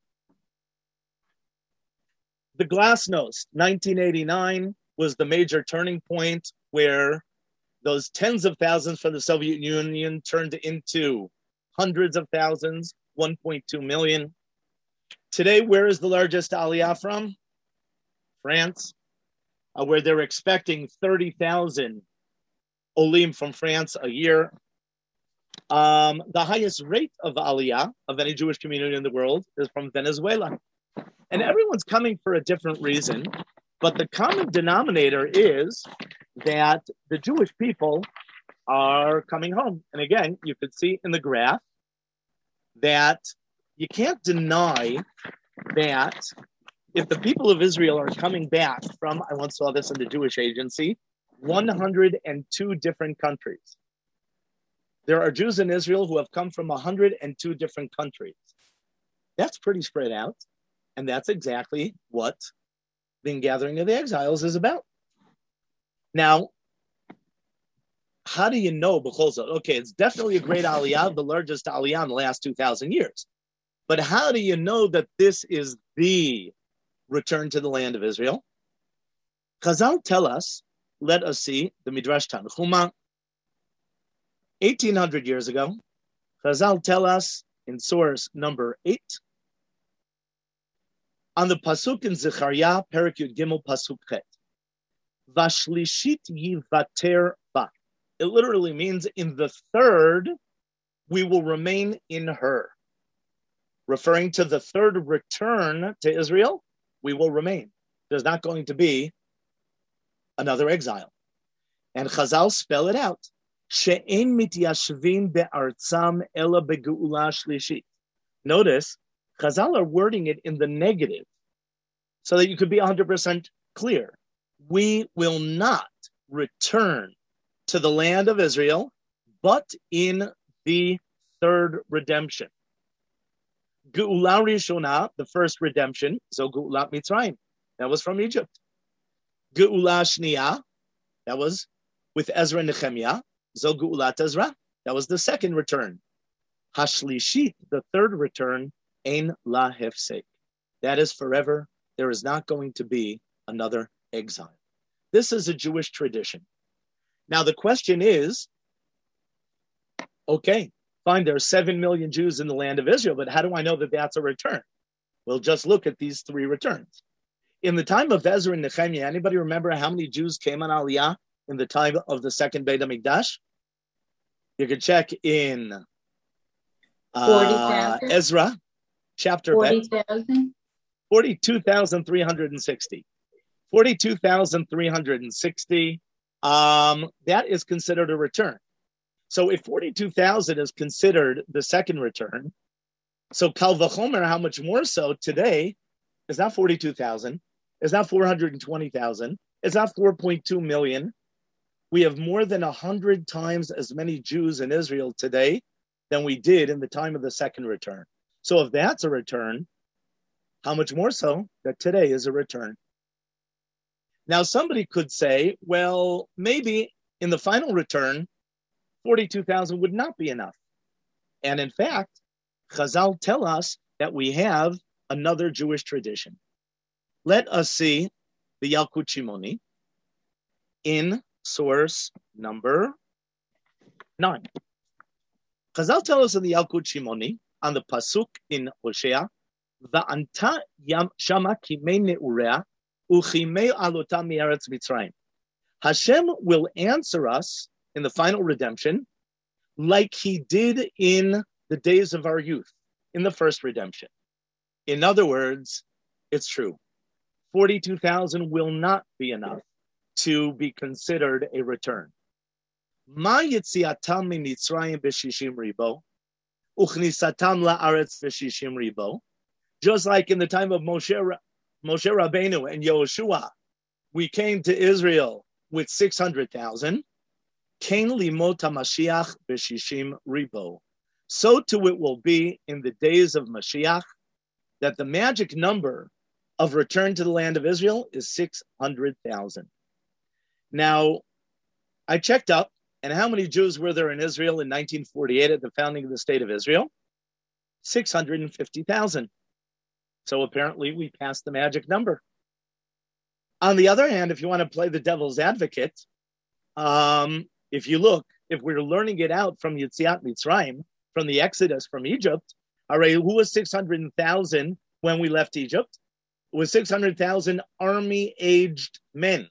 The Glasnost, 1989, was the major turning point where those tens of thousands from the Soviet Union turned into hundreds of thousands, 1.2 million. Today, where is the largest Aliyah from? France, where they're expecting 30,000 Olim from France a year. The highest rate of Aliyah of any Jewish community in the world is from Venezuela. And everyone's coming for a different reason, but the common denominator is that the Jewish people are coming home. And again, you could see in the graph that you can't deny that if the people of Israel are coming back from, I once saw this in the Jewish Agency, 102 different countries. There are Jews in Israel who have come from 102 different countries. That's pretty spread out. And that's exactly what the gathering of the exiles is about. Now, how do you know, B'chol? Okay, it's definitely a great Aliyah, the largest Aliyah in the last 2,000 years. But how do you know that this is the return to the land of Israel? Chazal tell us, let us see, the Midrash Tanchuma, 1,800 years ago, Chazal tell us in source number 8, on the Pasuk in Zechariah, Perek Yud Gimel, Pasuk Chet, Vashlishit yivater ba. It literally means in the third, we will remain in her. Referring to the third return to Israel, we will remain. There's not going to be another exile. And Chazal spell it out. She'en mityashvim be'artzam ela begeula shlishit. Notice, Chazal are wording it in the negative so that you could be 100% clear. We will not return to the land of Israel, but in the third redemption. Geula Rishona, the first redemption, so Geula Mitzrayim, that was from Egypt. Geula Shniya, that was with Ezra and Nehemiah, so Geulat Ezra, that was the second return. Hashlishit, the third return, Ein La Hefsek. That is forever. There is not going to be another exile. This is a Jewish tradition. Now the question is, okay, fine, there are 7 million Jews in the land of Israel, but how do I know that that's a return? We'll just look at these 3 returns. In the time of Ezra and Nehemiah, anybody remember how many Jews came on Aliyah in the time of the second Beit HaMikdash? You could check in Ezra, chapter 40,000. 42,360. 42,360. That is considered a return. So if 42,000 is considered the second return, so Kal Vachomer, how much more so today, is not 42,000, is not 420,000, it's not 4.2 million. We have more than 100 times as many Jews in Israel today than we did in the time of the second return. So if that's a return, how much more so that today is a return? Now, somebody could say, well, maybe in the final return, 42,000 would not be enough. And in fact, Chazal tell us that we have another Jewish tradition. Let us see the Yalkut Shimoni in source number 9. Chazal tell us in the Yalkut Shimoni, on the Pasuk in Hosea, Va'anta shama kimei ne'urea uchimei alota mi'eretz Mitzrayim. Hashem will answer us in the final redemption like he did in the days of our youth, in the first redemption. In other words, it's true. 42,000 will not be enough to be considered a return. Ma yitziatam mi'Mitzrayim b'shishim ribo, uchnisatam la'aretz b'shishim ribo. Just like in the time of Moshe Rabbeinu and Yehoshua, we came to Israel with 600,000. Kain limot HaMashiach b'shishim ribo. So too it will be in the days of Mashiach, that the magic number of return to the land of Israel is 600,000. Now, I checked up, and how many Jews were there in Israel in 1948 at the founding of the state of Israel? 650,000. So apparently we passed the magic number. On the other hand, if you want to play the devil's advocate, if you look, if we're learning it out from Yetziat Mitzrayim, from the Exodus from Egypt, all right, who was 600,000 when we left Egypt? It was 600,000 army-aged men.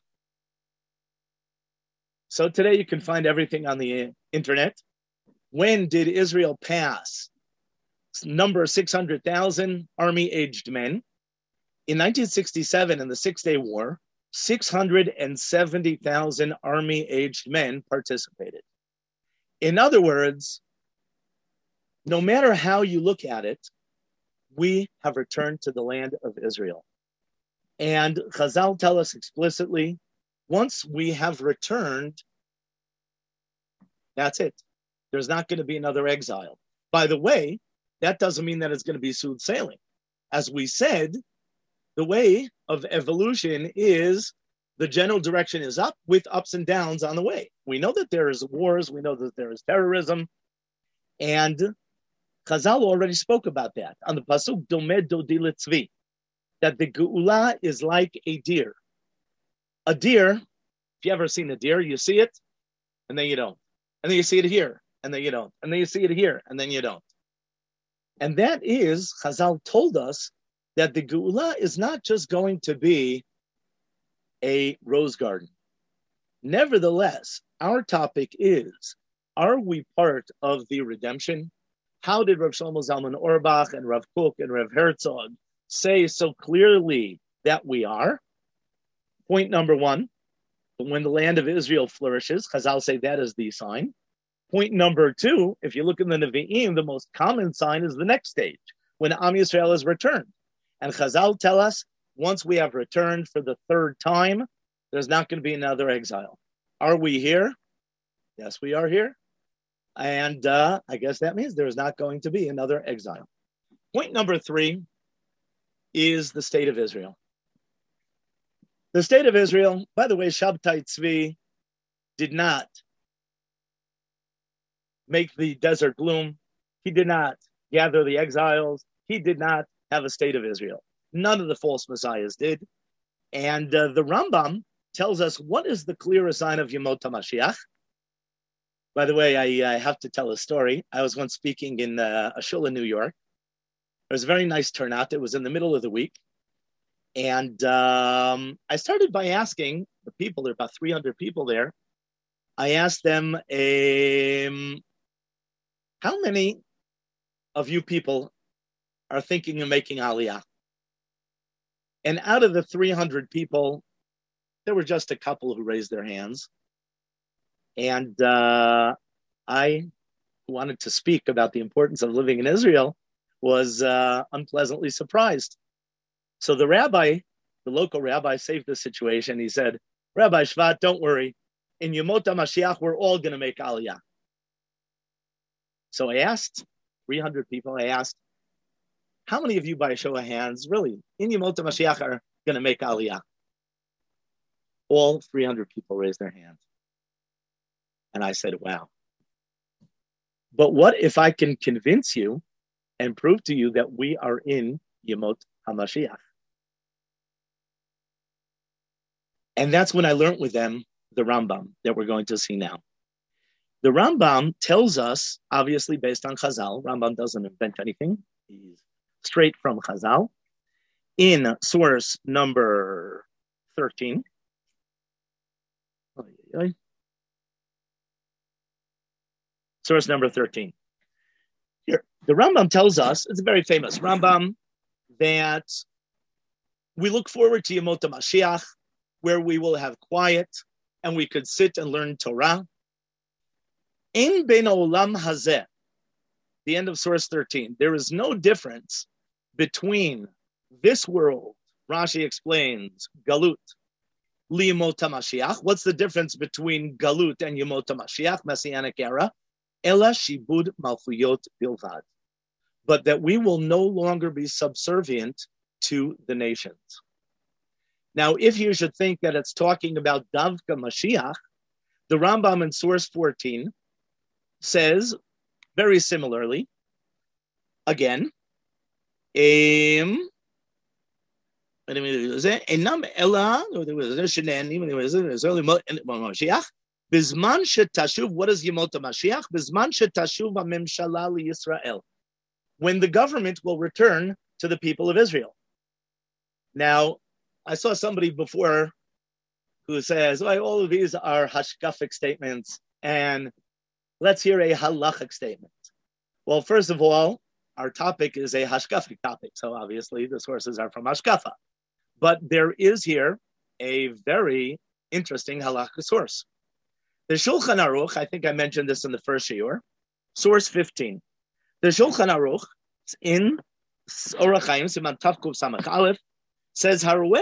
So today you can find everything on the internet. When did Israel pass number 600,000 army-aged men? In 1967, in the Six-Day War, 670,000 army-aged men participated. In other words, no matter how you look at it, we have returned to the land of Israel. And Chazal tell us explicitly, once we have returned, that's it. There's not going to be another exile. By the way, that doesn't mean that it's going to be smooth sailing. As we said, the way of evolution is the general direction is up with ups and downs on the way. We know that there is wars. We know that there is terrorism. And Chazal already spoke about that on the Pasuk Domed Dodi Litzvi, that the Geula is like a deer. A deer, if you ever seen a deer, you see it, and then you don't. And then you see it here, and then you don't. And then you see it here, and then you don't. And that is, Chazal told us that the Geula is not just going to be a rose garden. Nevertheless, our topic is, are we part of the redemption? How did Rav Shlomo Zalman Auerbach and Rav Kook and Rav Herzog say so clearly that we are? Point number one, when the land of Israel flourishes, Chazal say that is the sign. Point number two, if you look in the Nevi'im, the most common sign is the next stage, when Am Yisrael is returned. And Chazal tell us, once we have returned for the third time, there's not going to be another exile. Are we here? Yes, we are here. And I guess that means there's not going to be another exile. Point number three is the state of Israel. The state of Israel, by the way, Shabtai Tzvi did not make the desert bloom. He did not gather the exiles. He did not have a state of Israel. None of the false messiahs did. And the Rambam tells us what is the clearest sign of Yemot HaMashiach. By the way, I have to tell a story. I was once speaking in a shul in New York. It was a very nice turnout. It was in the middle of the week. And I started by asking the people, there are about 300 people there. I asked them, how many of you people are thinking of making Aliyah? And out of the 300 people, there were just a couple who raised their hands. And I wanted to speak about the importance of living in Israel was unpleasantly surprised. So the local rabbi, saved the situation. He said, Rabbi Shvat, don't worry. In Yemot HaMashiach, we're all going to make Aliyah. So I asked 300 people, how many of you, by a show of hands, really, in Yemot HaMashiach are going to make Aliyah? All 300 people raised their hands. And I said, wow. But what if I can convince you and prove to you that we are in Yemot HaMashiach? And that's when I learned with them the Rambam that we're going to see now. The Rambam tells us, obviously based on Chazal, Rambam doesn't invent anything. He's straight from Chazal. In source number 13, source number 13. Here, the Rambam tells us, it's a very famous Rambam, that we look forward to Yemot HaMashiach, where we will have quiet and we could sit and learn Torah. Ein ben olam hazeh, the end of source 13. There is no difference between this world, Rashi explains, Galut, Yemot HaMashiach. What's the difference between Galut and Yemot HaMashiach, Messianic era? Ela shibud malchuyot bilvad. But that we will no longer be subservient to the nations. Now, if you should think that it's talking about Davka Mashiach, the Rambam in source 14 says, very similarly, again, what does Yemot HaMashiach? Bizman shetashuv hamemshala liYisrael. When the government will return to the people of Israel. Now, I saw somebody before who says, oh, all of these are hashkafic statements, and let's hear a halachic statement. Well, first of all, our topic is a hashkafic topic, so obviously the sources are from hashkafa. But there is here a very interesting halachic source. The Shulchan Aruch, I think I mentioned this in the first shiur, source 15. The Shulchan Aruch in Orach Chaim, Siman Tavkuf Samach Aleph, says,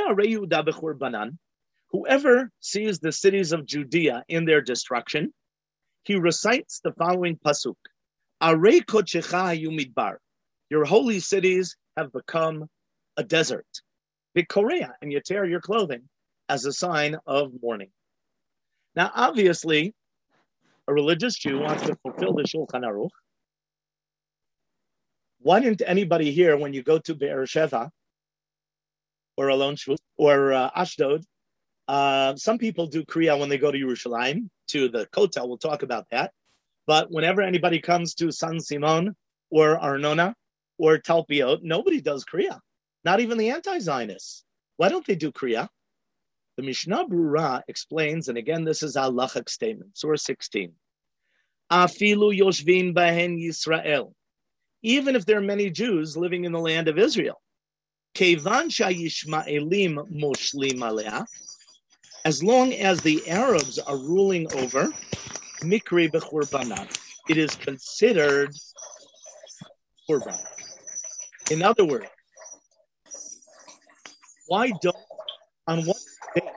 whoever sees the cities of Judea in their destruction, he recites the following pasuk: Arei kodshecha hayu midbar. Your holy cities have become a desert. V'korea, and you tear your clothing as a sign of mourning. Now, obviously, a religious Jew wants to fulfill the Shulchan Aruch. Why didn't anybody here, when you go to Be'er Sheva, or Alon Shvut, or Ashdod, some people do Kriya when they go to Yerushalayim, to the Kotel, we'll talk about that. But whenever anybody comes to San Simon, or Arnona, or Talpiot, nobody does Kriya. Not even the anti-Zionists. Why don't they do Kriya? The Mishnah Brura explains, and again, this is a halachic statement, source 16. Afilu yoshvin bahen Yisrael. Even if there are many Jews living in the land of Israel. Kevan shayishmaelim moshlim alea. As long as the Arabs are ruling over, mikri b'churbanan. It is considered Qurban. In other words, why don't, on what date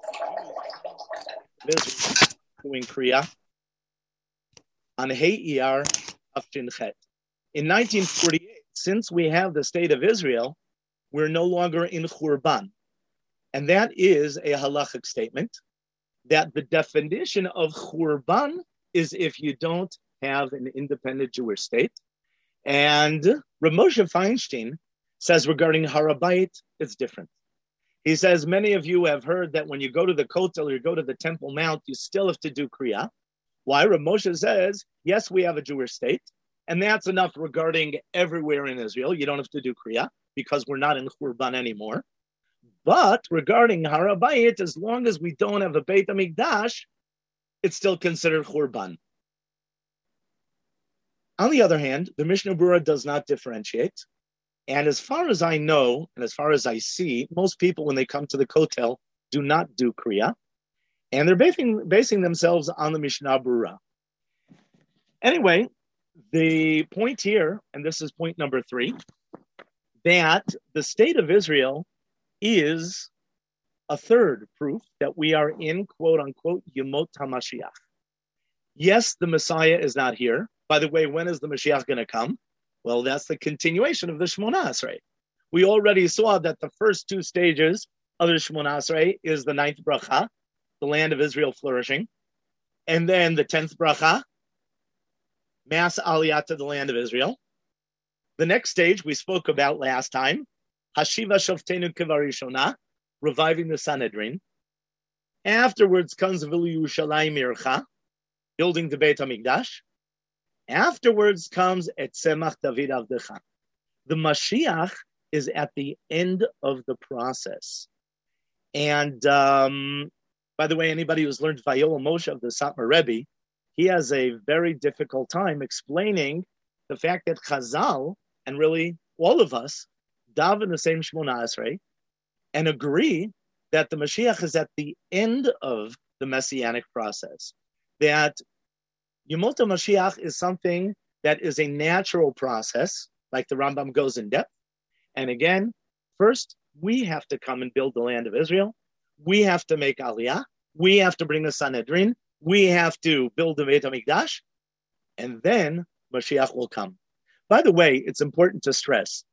doing Kriya? On Hey Iyar Afshin Chet. In 1948, since we have the state of Israel, we're no longer in Khurban. And that is a halachic statement that the definition of Khurban is if you don't have an independent Jewish state. And Rav Moshe Feinstein says regarding Har HaBayit, it's different. He says, many of you have heard that when you go to the Kotel or you go to the Temple Mount, you still have to do Kriya. Why? Rav Moshe says, yes, we have a Jewish state, and that's enough regarding everywhere in Israel. You don't have to do Kriya because we're not in Khurban anymore. But regarding Har HaBayit, as long as we don't have a Beit HaMikdash, it's still considered Khurban. On the other hand, the Mishnah Berurah does not differentiate. And as far as I know, and as far as I see, most people, when they come to the Kotel, do not do Kriya. And they're basing themselves on the Mishnah Berurah. Anyway, the point here, and this is point number 3, that the state of Israel is a third proof that we are in, quote unquote, Yemot HaMashiach. Yes, the Messiah is not here. By the way, when is the Mashiach going to come? Well, that's the continuation of the Shemona Esrei. We already saw that the first 2 stages of the Shemona Esrei is the 9th bracha, the land of Israel flourishing, and then the 10th bracha, mass aliyah to the land of Israel. The next stage we spoke about last time, Hashiva Shoftenu Kevarishona, reviving the Sanhedrin. Afterwards comes Vilu Yerushalayim Ircha, building the Beit HaMikdash. Afterwards comes Etzemach David Avdecha. The Mashiach is at the end of the process. And by the way, anybody who's learned Vayol Moshe of the Satmar Rebbe, he has a very difficult time explaining the fact that Chazal, and really all of us, daven the same Shemona Esrei, and agree that the Mashiach is at the end of the Messianic process. That Yemot HaMashiach is something that is a natural process, like the Rambam goes in depth. And again, first, we have to come and build the land of Israel. We have to make Aliyah. We have to bring the Sanhedrin. We have to build the Beit HaMikdash. And then Mashiach will come. By the way, it's important to stress,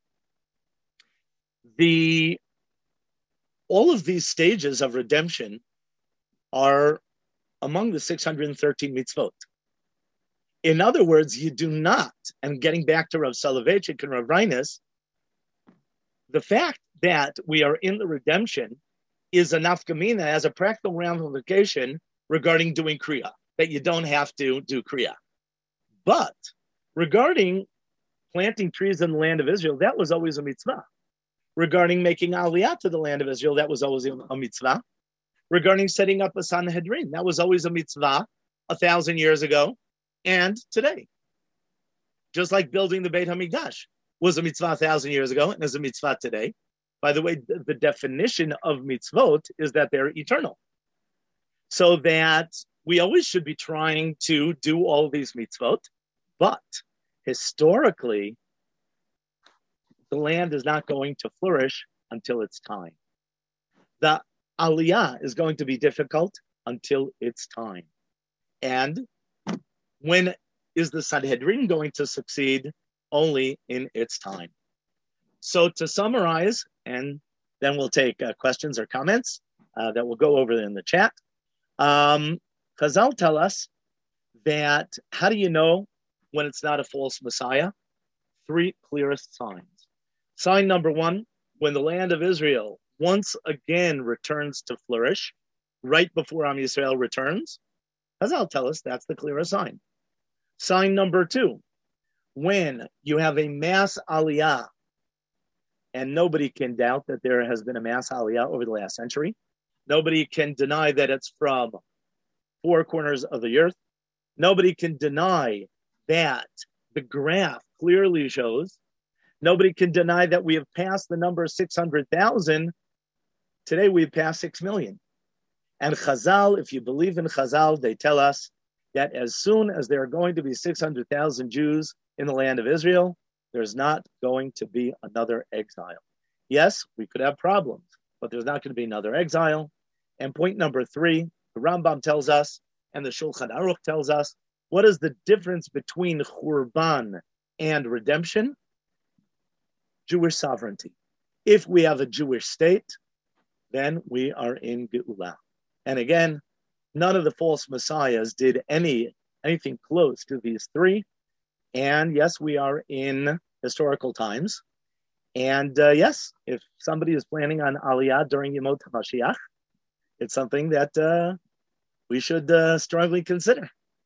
all of these stages of redemption are among the 613 mitzvot. In other words, you do not, and getting back to Rav Soloveitchik and Rav Reines, the fact that we are in the redemption is a nafkamina, as a practical ramification regarding doing Kriya, that you don't have to do Kriya. But regarding planting trees in the land of Israel, that was always a mitzvah. Regarding making aliyah to the land of Israel, that was always a mitzvah. Regarding setting up a Sanhedrin, that was always a mitzvah 1,000 years ago and today. Just like building the Beit HaMikdash was a mitzvah 1,000 years ago and is a mitzvah today. By the way, the definition of mitzvot is that they're eternal. So that we always should be trying to do all these mitzvot, but historically, the land is not going to flourish until it's time. The aliyah is going to be difficult until it's time. And when is the Sanhedrin going to succeed? Only in its time. So to summarize, and then we'll take questions or comments that we'll go over in the chat. Chazal tell us that, how do you know when it's not a false Messiah? 3 clearest signs. Sign number 1, when the land of Israel once again returns to flourish, right before Am Yisrael returns, Chazal tell us that's the clearest sign. Sign number 2, when you have a mass aliyah, and nobody can doubt that there has been a mass aliyah over the last century. Nobody can deny that it's from 4 corners of the earth. Nobody can deny that the graph clearly shows. Nobody can deny that we have passed the number 600,000. Today we've passed 6 million. And Chazal, if you believe in Chazal, they tell us that as soon as there are going to be 600,000 Jews in the land of Israel, there's not going to be another exile. Yes, we could have problems, but there's not going to be another exile. And point number 3, the Rambam tells us, and the Shulchan Aruch tells us, what is the difference between Churban and redemption? Jewish sovereignty. If we have a Jewish state, then we are in Geula. And again, none of the false messiahs did anything close to these 3. And yes, we are in historical times. And yes, if somebody is planning on Aliyah during Yemot HaMashiach, it's something that we should strongly consider.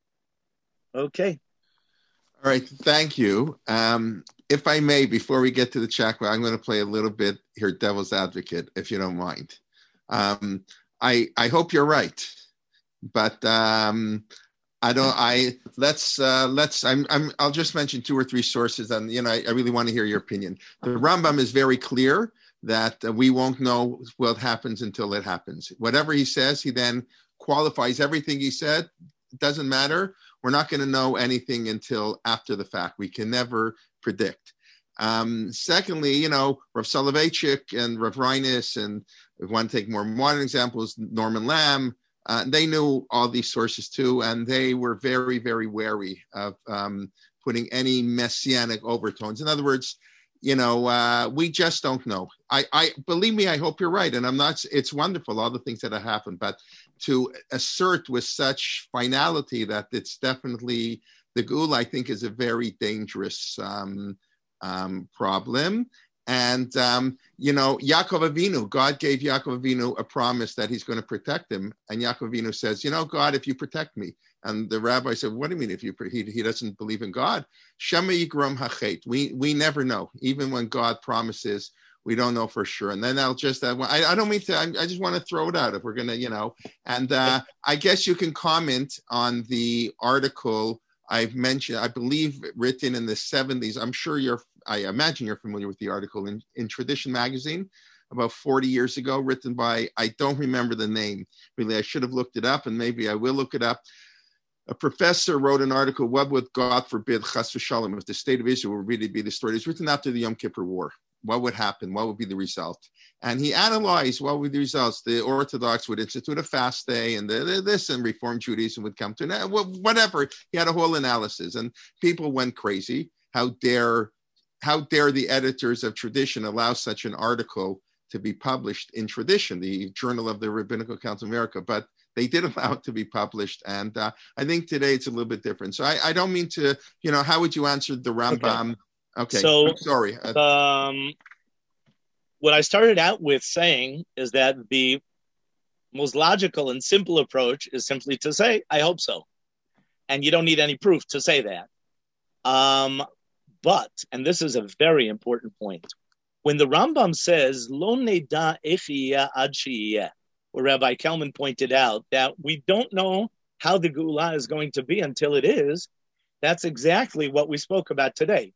Okay. All right. Thank you. If I may, before we get to the chat, I'm going to play a little bit here, devil's advocate, if you don't mind. I hope you're right. But I don't. I let's. I'll just mention two or three sources, and I really want to hear your opinion. The Rambam is very clear that we won't know what happens until it happens. Whatever he says, he then qualifies everything he said. It doesn't matter. We're not going to know anything until after the fact. We can never predict. Secondly, Rav Soloveitchik and Rav Reines, and if we want to take more modern examples, Norman Lamb, they knew all these sources too, and they were very, very wary of putting any messianic overtones. In other words, we just don't know. I believe me, I hope you're right, and I'm not. It's wonderful, all the things that have happened, but to assert with such finality that it's definitely the Gula, I think, is a very dangerous problem. And, Yaakov Avinu, God gave Yaakov Avinu a promise that he's going to protect him. And Yaakov Avinu says, God, if you protect me. And the rabbi said, what do you mean he doesn't believe in God? Shema Yigrom Hachet. We never know. Even when God promises, we don't know for sure. And then I'll just, I don't mean to, I just want to throw it out if we're going to, and I guess you can comment on the article I've mentioned, I believe written in the 70s. I imagine you're familiar with the article in Tradition magazine about 40 years ago, written by, I don't remember the name. Really, I should have looked it up, and maybe I will look it up. A professor wrote an article, what would, God forbid, chas v'shalom, if the state of Israel would really be destroyed? It's written after the Yom Kippur War. What would happen? What would be the result? And he analyzed what would be the results. The Orthodox would institute a fast day, and this, and Reform Judaism would come to whatever. He had a whole analysis, and people went crazy. How dare the editors of Tradition allow such an article to be published in Tradition, the Journal of the Rabbinical Council of America? But they did allow it to be published, and I think today it's a little bit different. So I don't mean to, how would you answer the Rambam? Okay, so sorry. What I started out with saying is that the most logical and simple approach is simply to say, I hope so. And you don't need any proof to say that. But, and this is a very important point, when the Rambam says, Lo neda echi ad sheyeh, where Rabbi Kelman pointed out that we don't know how the Geulah is going to be until it is, that's exactly what we spoke about today.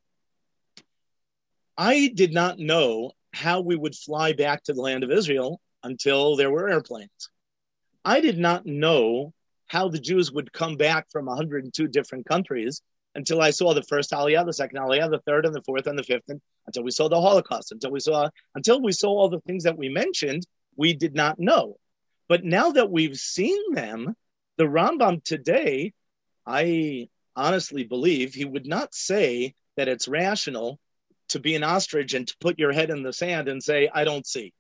I did not know how we would fly back to the land of Israel until there were airplanes. I did not know how the Jews would come back from 102 different countries until I saw the first Aliyah, the second Aliyah, the third and the fourth and the fifth, and until we saw the Holocaust, until we saw all the things that we mentioned, we did not know. But now that we've seen them, the Rambam today, I honestly believe he would not say that it's rational to be an ostrich and to put your head in the sand and say, I don't see.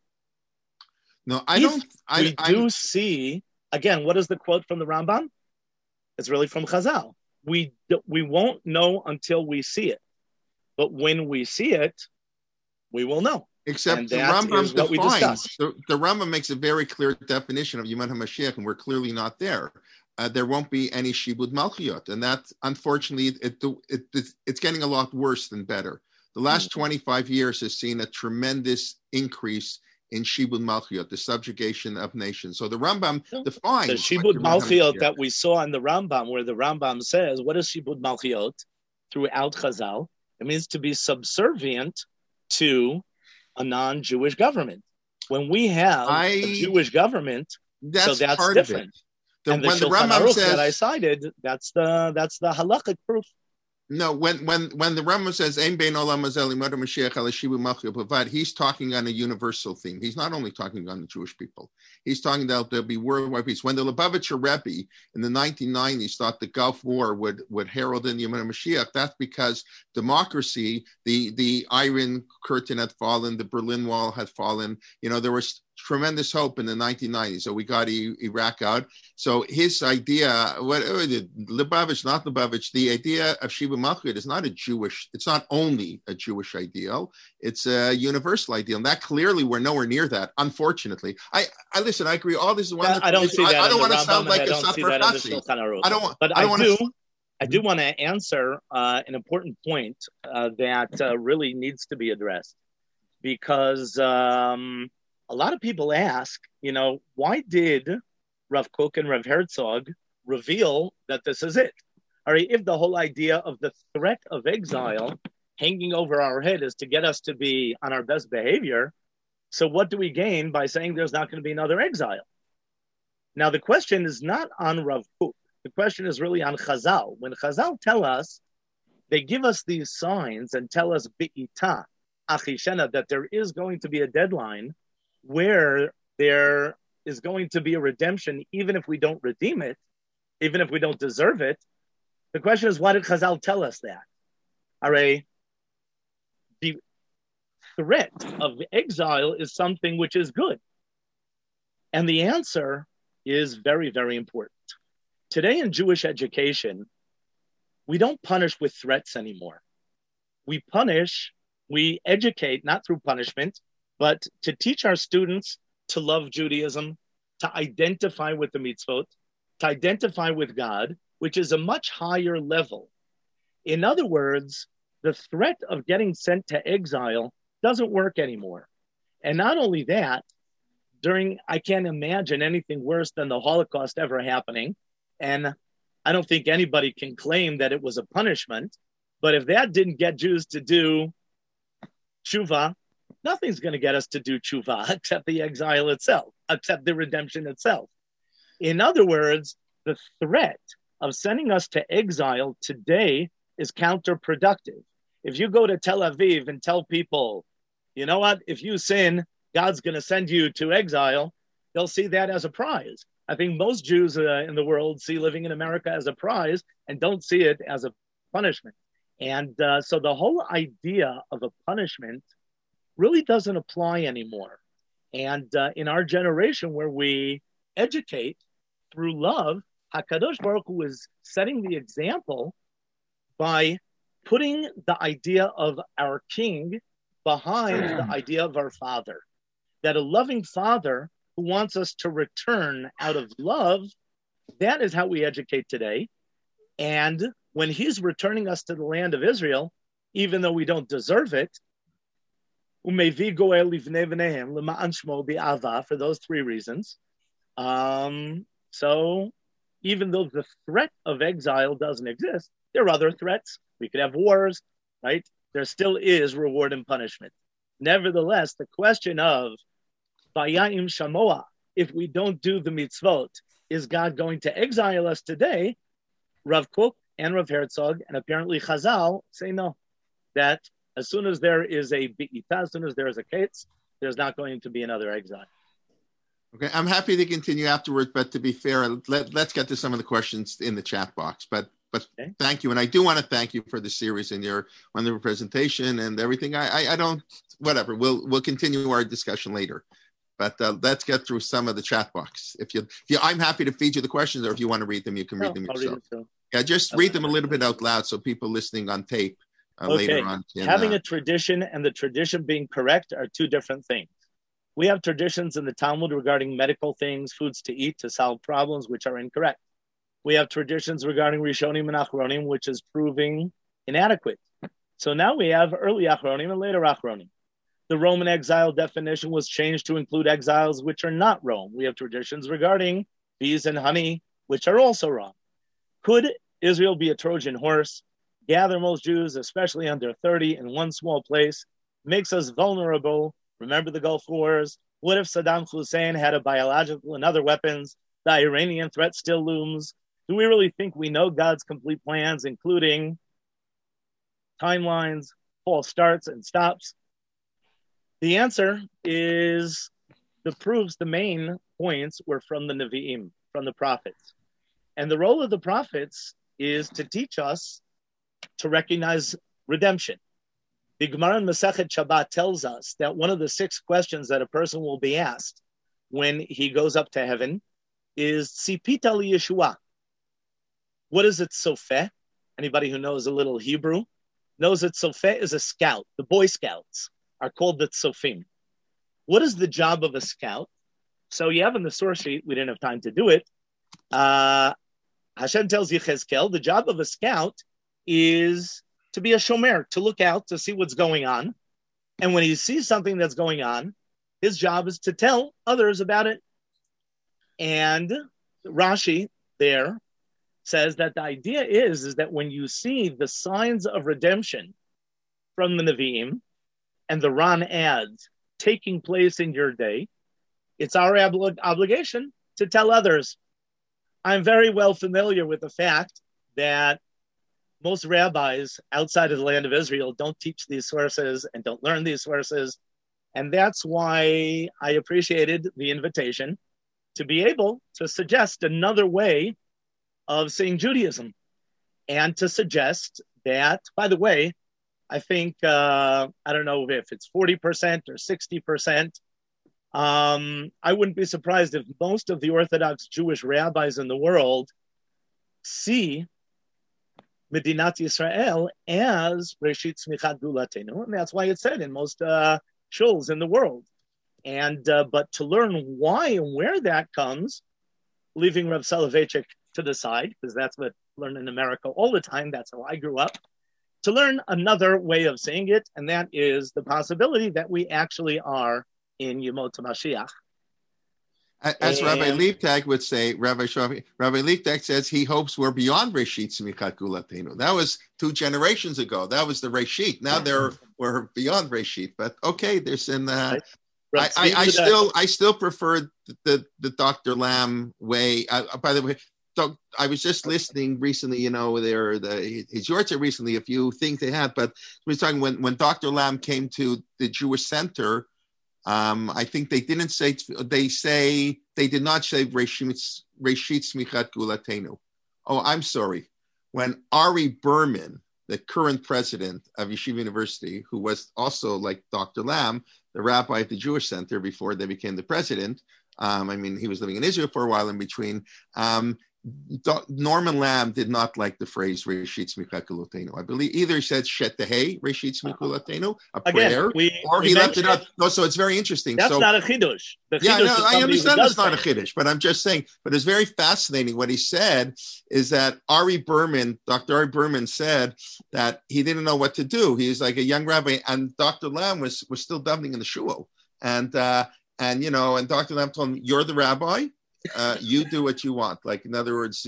No, I don't. We do see, again, what is the quote from the Rambam? It's really from Chazal. We won't know until we see it. But when we see it, we will know. Except the Rambam defines, the Rambam makes a very clear definition of Yemot HaMashiach, and we're clearly not there. There won't be any Shibud Malchiyot. And that, unfortunately, it's getting a lot worse than better. The last 25 years has seen a tremendous increase in Shibud Malchiyot, the subjugation of nations. So the Rambam defines the Shibud Malchiyot that we saw in the Rambam, where the Rambam says, what is Shibud Malchiyot throughout Chazal? It means to be subservient to a non-Jewish government. When we have a Jewish government, that's different. And the Shulchan Aruch that I cited, that's the halakhic proof. No, when the Rambam says Ein bein olam hazeh limod Mashiach ala shibu malchiyot bavad, he's talking on a universal theme. He's not only talking on the Jewish people. He's talking about there'll be worldwide peace. When the Lubavitcher Rebbe in the 1990s thought the Gulf War would herald in the Yemot HaMashiach, that's because democracy, the Iron Curtain had fallen, the Berlin Wall had fallen. There was tremendous hope in the 1990s. So we got Iraq out. So his idea, Lubavitch, not Lubavitch, the idea of Shiva Malchut is it's not only a Jewish ideal, it's a universal ideal. And that clearly we're nowhere near that, unfortunately. I listen, I agree. All this is wonderful. I don't see that. I don't want to sound like a Safarasi. I do want to answer an important point that really needs to be addressed, because a lot of people ask, why did Rav Kook and Rav Herzog reveal that this is it. All right, if the whole idea of the threat of exile hanging over our head is to get us to be on our best behavior, so what do we gain by saying there's not going to be another exile? Now, the question is not on Rav Kook. The question is really on Chazal. When Chazal tell us, they give us these signs and tell us bi'ita, achishena, that there is going to be a deadline where there is going to be a redemption, even if we don't redeem it, even if we don't deserve it. The question is, why did Chazal tell us that? All right, the threat of exile is something which is good. And the answer is very, very important. Today in Jewish education, we don't punish with threats anymore. We educate, not through punishment, but to teach our students to love Judaism, to identify with the mitzvot, to identify with God, which is a much higher level. In other words, the threat of getting sent to exile doesn't work anymore. And not only that, I can't imagine anything worse than the Holocaust ever happening. And I don't think anybody can claim that it was a punishment. But if that didn't get Jews to do tshuva, nothing's going to get us to do tshuva except the exile itself, except the redemption itself. In other words, the threat of sending us to exile today is counterproductive. If you go to Tel Aviv and tell people, you know what, if you sin, God's going to send you to exile, they'll see that as a prize. I think most Jews in the world see living in America as a prize and don't see it as a punishment. And so the whole idea of a punishment really doesn't apply anymore. And in our generation where we educate through love, HaKadosh Baruch Hu is setting the example by putting the idea of our king behind the idea of our father. That a loving father who wants us to return out of love, that is how we educate today. And when he's returning us to the land of Israel, even though we don't deserve it, for those three reasons. So even though the threat of exile doesn't exist, there are other threats. We could have wars, right? There still is reward and punishment. Nevertheless, the question of Vayayim Shamoa, if we don't do the mitzvot, is God going to exile us today? Rav Kook and Rav Herzog, and apparently Chazal, say no. That as soon as there is a bi'ita, as soon as there is a ketz, there's not going to be another exile. Okay, I'm happy to continue afterwards, but to be fair, let's get to some of the questions in the chat box. But okay. Thank you, and I do want to thank you for the series and your wonderful presentation and everything. I don't, whatever. We'll continue our discussion later. But let's get through some of the chat box. If you, I'm happy to feed you the questions, or if you want to read them, you can read them yourself. Yeah, just read them a little bit out loud so people listening on tape later on can, having a tradition and the tradition being correct are two different things. We have traditions in the Talmud regarding medical things, foods to eat to solve problems, which are incorrect. We have traditions regarding Rishonim and Achronim, which is proving inadequate. So now we have early Achronim and later Achronim. The Roman exile definition was changed to include exiles which are not Rome. We have traditions regarding bees and honey, which are also wrong. Could Israel be a Trojan horse? Gather most Jews, especially under 30, in one small place, makes us vulnerable. Remember the Gulf Wars? What if Saddam Hussein had a biological and other weapons? The Iranian threat still looms. Do we really think we know God's complete plans, including timelines, false starts and stops? The answer is the proofs, the main points were from the Nevi'im, from the prophets. And the role of the prophets is to teach us to recognize redemption. The Gemara in Masechet Shabbat tells us that one of the 6 questions that a person will be asked when he goes up to heaven is Tzipita li Yeshua. What is it, Sofeh? Anybody who knows a little Hebrew knows that Sofeh is a scout. The Boy Scouts are called the Tzofim. What is the job of a scout? So you have in the source sheet, we didn't have time to do it. Hashem tells Yechezkel, the job of a scout is to be a shomer, to look out, to see what's going on. And when he sees something that's going on, his job is to tell others about it. And Rashi there says that the idea is that when you see the signs of redemption from the Nevi'im and the Ran adds taking place in your day, it's our obligation to tell others. I'm very well familiar with the fact that most rabbis outside of the land of Israel don't teach these sources and don't learn these sources. And that's why I appreciated the invitation to be able to suggest another way of seeing Judaism, and to suggest that, by the way, I think, I don't know if it's 40% or 60%. I wouldn't be surprised if most of the Orthodox Jewish rabbis in the world see Medinat Yisrael as Reshit Tzmichat Gulatenu, and that's why it's said in most shuls in the world. And but to learn why and where that comes, leaving Rav Soloveitchik to the side, because that's what I learn in America all the time. That's how I grew up. To learn another way of saying it, and that is the possibility that we actually are in Yemot Mashiach. As Rabbi Liebtag would say, Rabbi Liebtag says he hopes we're beyond Reshit Tzmichat Gulatenu. That was 2 generations ago. That was the Reshit. Now we're beyond Reshit. But okay, there's an. I still prefer the Dr. Lamb way. By the way, I was just listening recently. His Yortzeit recently. A few things they had, but we were talking when Dr. Lamb came to the Jewish Center. I think they didn't say. They did not say Reshit Tzmichat Gulatenu. Oh, I'm sorry. When Ari Berman, the current president of Yeshiva University, who was also like Dr. Lamb, the rabbi at the Jewish Center before they became the president. He was living in Israel for a while in between. Norman Lamb did not like the phrase Reshit Tzmichat Gulatenu. I believe either he said Shetehei Reshit Tzmichat Gulatenu, a prayer, or he left it out. No, so it's very interesting. That's not a chidush. I understand it's not a chidush, but I'm just saying. But it's very fascinating. What he said is that Dr. Ari Berman said that he didn't know what to do. He was like a young rabbi, and Dr. Lamb was still davening in the shul, and Dr. Lamb told him, "You're the rabbi. You do what you want." Like, in other words,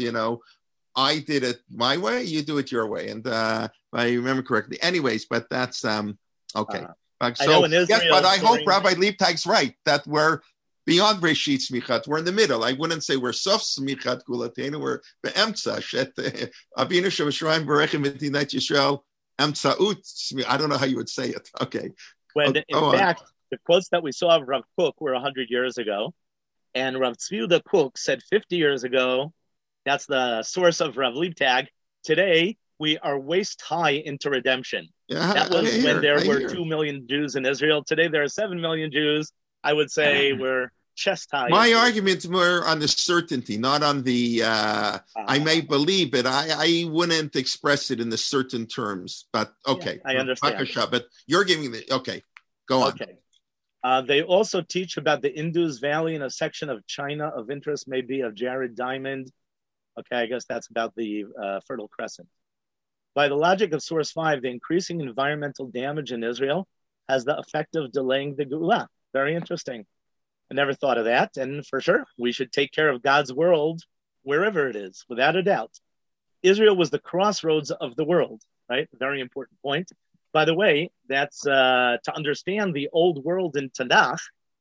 I did it my way, you do it your way. And if I remember correctly. Anyways, but that's okay. But I hope Rabbi Liebtag's right, that we're beyond Reshit Tzmichat. We're in the middle. I wouldn't say we're Sof Tzmichat Gulatenu, we're be'emtza. Avinu Shemashraim Berechim Medinat Yisrael Emtzaut. I don't know how you would say it. Okay. When in fact, the quotes that we saw of Rav Kook were 100 years ago. And Rav Tzvi Yehuda Kook said 50 years ago, that's the source of Rav Liebtag, today we are waist high into redemption. Yeah, that was when there were 2 million Jews in Israel. Today there are 7 million Jews. I would say we're chest high. My argument's more on the certainty, not on the, I may believe it. I wouldn't express it in the certain terms, but okay. Yeah, I understand. But you're giving go on. Okay. They also teach about the Indus Valley in a section of China of interest, maybe of Jared Diamond. Okay, I guess that's about the Fertile Crescent. By the logic of Source 5, the increasing environmental damage in Israel has the effect of delaying the Geula. Very interesting. I never thought of that. And for sure, we should take care of God's world wherever it is, without a doubt. Israel was the crossroads of the world, right? Very important point. By the way, that's to understand the old world in Tanakh.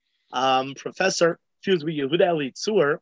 Professor Yehuda Elitzur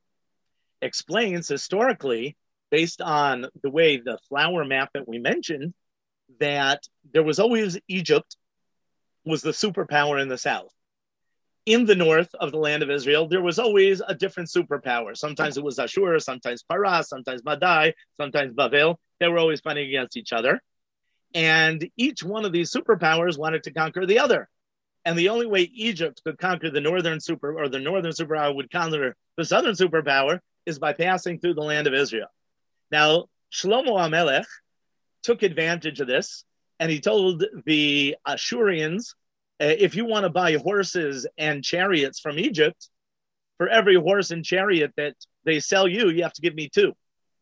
explains historically, based on the way the flower map that we mentioned, that there was always Egypt was the superpower in the south. In the north of the land of Israel, there was always a different superpower. Sometimes it was Ashur, sometimes Paras, sometimes Madai, sometimes Bavel. They were always fighting against each other. And each one of these superpowers wanted to conquer the other. And the only way Egypt could conquer the northern superpower would conquer the southern superpower is by passing through the land of Israel. Now, Shlomo HaMelech took advantage of this, and he told the Ashurians, if you want to buy horses and chariots from Egypt, for every horse and chariot that they sell you, you have to give me 2.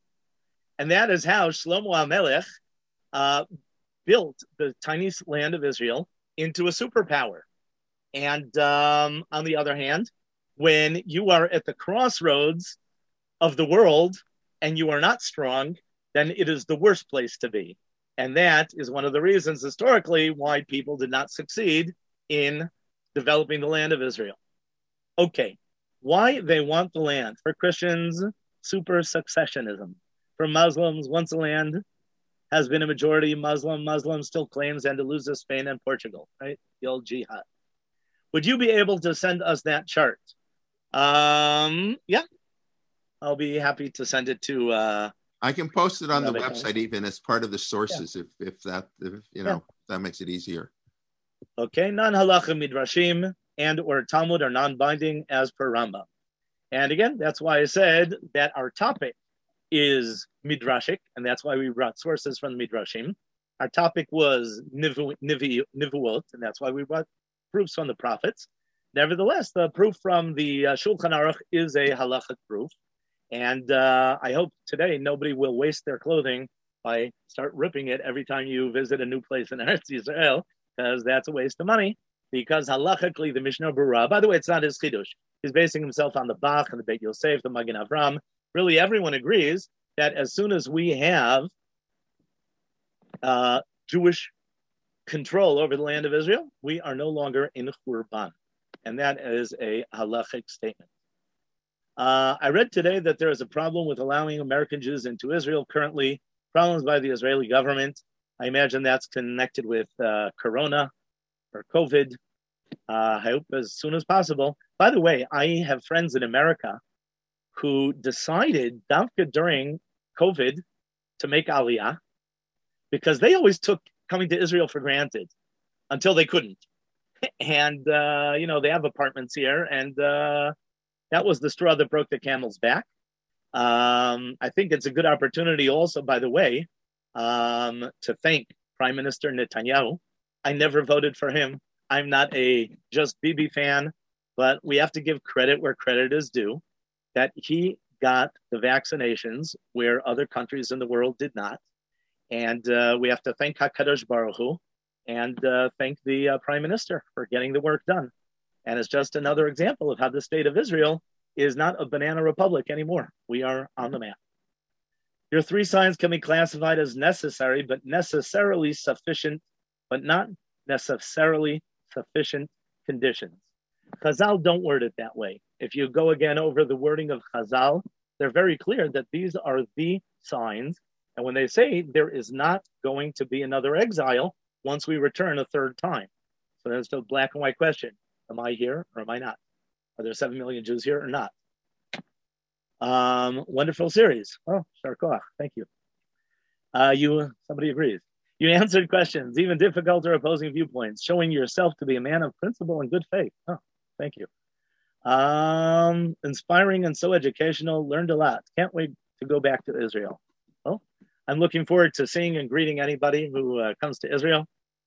And that is how Shlomo HaMelech built the tiny land of Israel into a superpower. And on the other hand, when you are at the crossroads of the world, and you are not strong, then it is the worst place to be. And that is one of the reasons historically why people did not succeed in developing the land of Israel. Okay, why they want the land. For Christians, super successionism. For Muslims, once a land has been a majority Muslim still claims Andalusia, Spain, and Portugal, right? The old jihad. Would you be able to send us that chart? Yeah, I'll be happy to send it to. I can post it on the website even as part of the sources, if that makes it easier. Okay, non-halacha midrashim and or Talmud are non-binding as per Rambam. And again, that's why I said that our topic is midrashic, and that's why we brought sources from the midrashim. Our topic was nivuot, and that's why we brought proofs from the prophets. Nevertheless, the proof from the Shulchan Aruch is a halachic proof. And I hope today nobody will waste their clothing by start ripping it every time you visit a new place in Eretz Yisrael, because that's a waste of money. Because halachically, the Mishnah Berurah, by the way, it's not his chidush. He's basing himself on the Bach and the Beit Yosef, the Magen Avram. Really, everyone agrees that as soon as we have Jewish control over the land of Israel, we are no longer in Churban. And that is a halachic statement. I read today that there is a problem with allowing American Jews into Israel currently, problems by the Israeli government. I imagine that's connected with Corona or COVID. I hope as soon as possible. By the way, I have friends in America who decided during COVID to make Aliyah because they always took coming to Israel for granted until they couldn't. And, they have apartments here, and that was the straw that broke the camel's back. I think it's a good opportunity also, by the way, to thank Prime Minister Netanyahu. I never voted for him. I'm not a just Bibi fan, but we have to give credit where credit is due, that he got the vaccinations where other countries in the world did not. And we have to thank HaKadosh Baruch Hu and thank the Prime Minister for getting the work done. And it's just another example of how the state of Israel is not a banana republic anymore. We are on the map. Your three signs can be classified as necessary, but necessarily sufficient, but not necessarily sufficient conditions. Chazal don't word it that way. If you go again over the wording of Chazal, they're very clear that these are the signs. And when they say there is not going to be another exile once we return a third time. So that's the black and white question. Am I here or am I not? Are there 7 million Jews here or not? Wonderful series. Oh, Sharkoach. Thank you. Somebody agrees. You answered questions, even difficult or opposing viewpoints, showing yourself to be a man of principle and good faith. Oh, thank you. Inspiring and so educational. Learned a lot. Can't wait to go back to Israel. Well, I'm looking forward to seeing and greeting anybody who comes to Israel.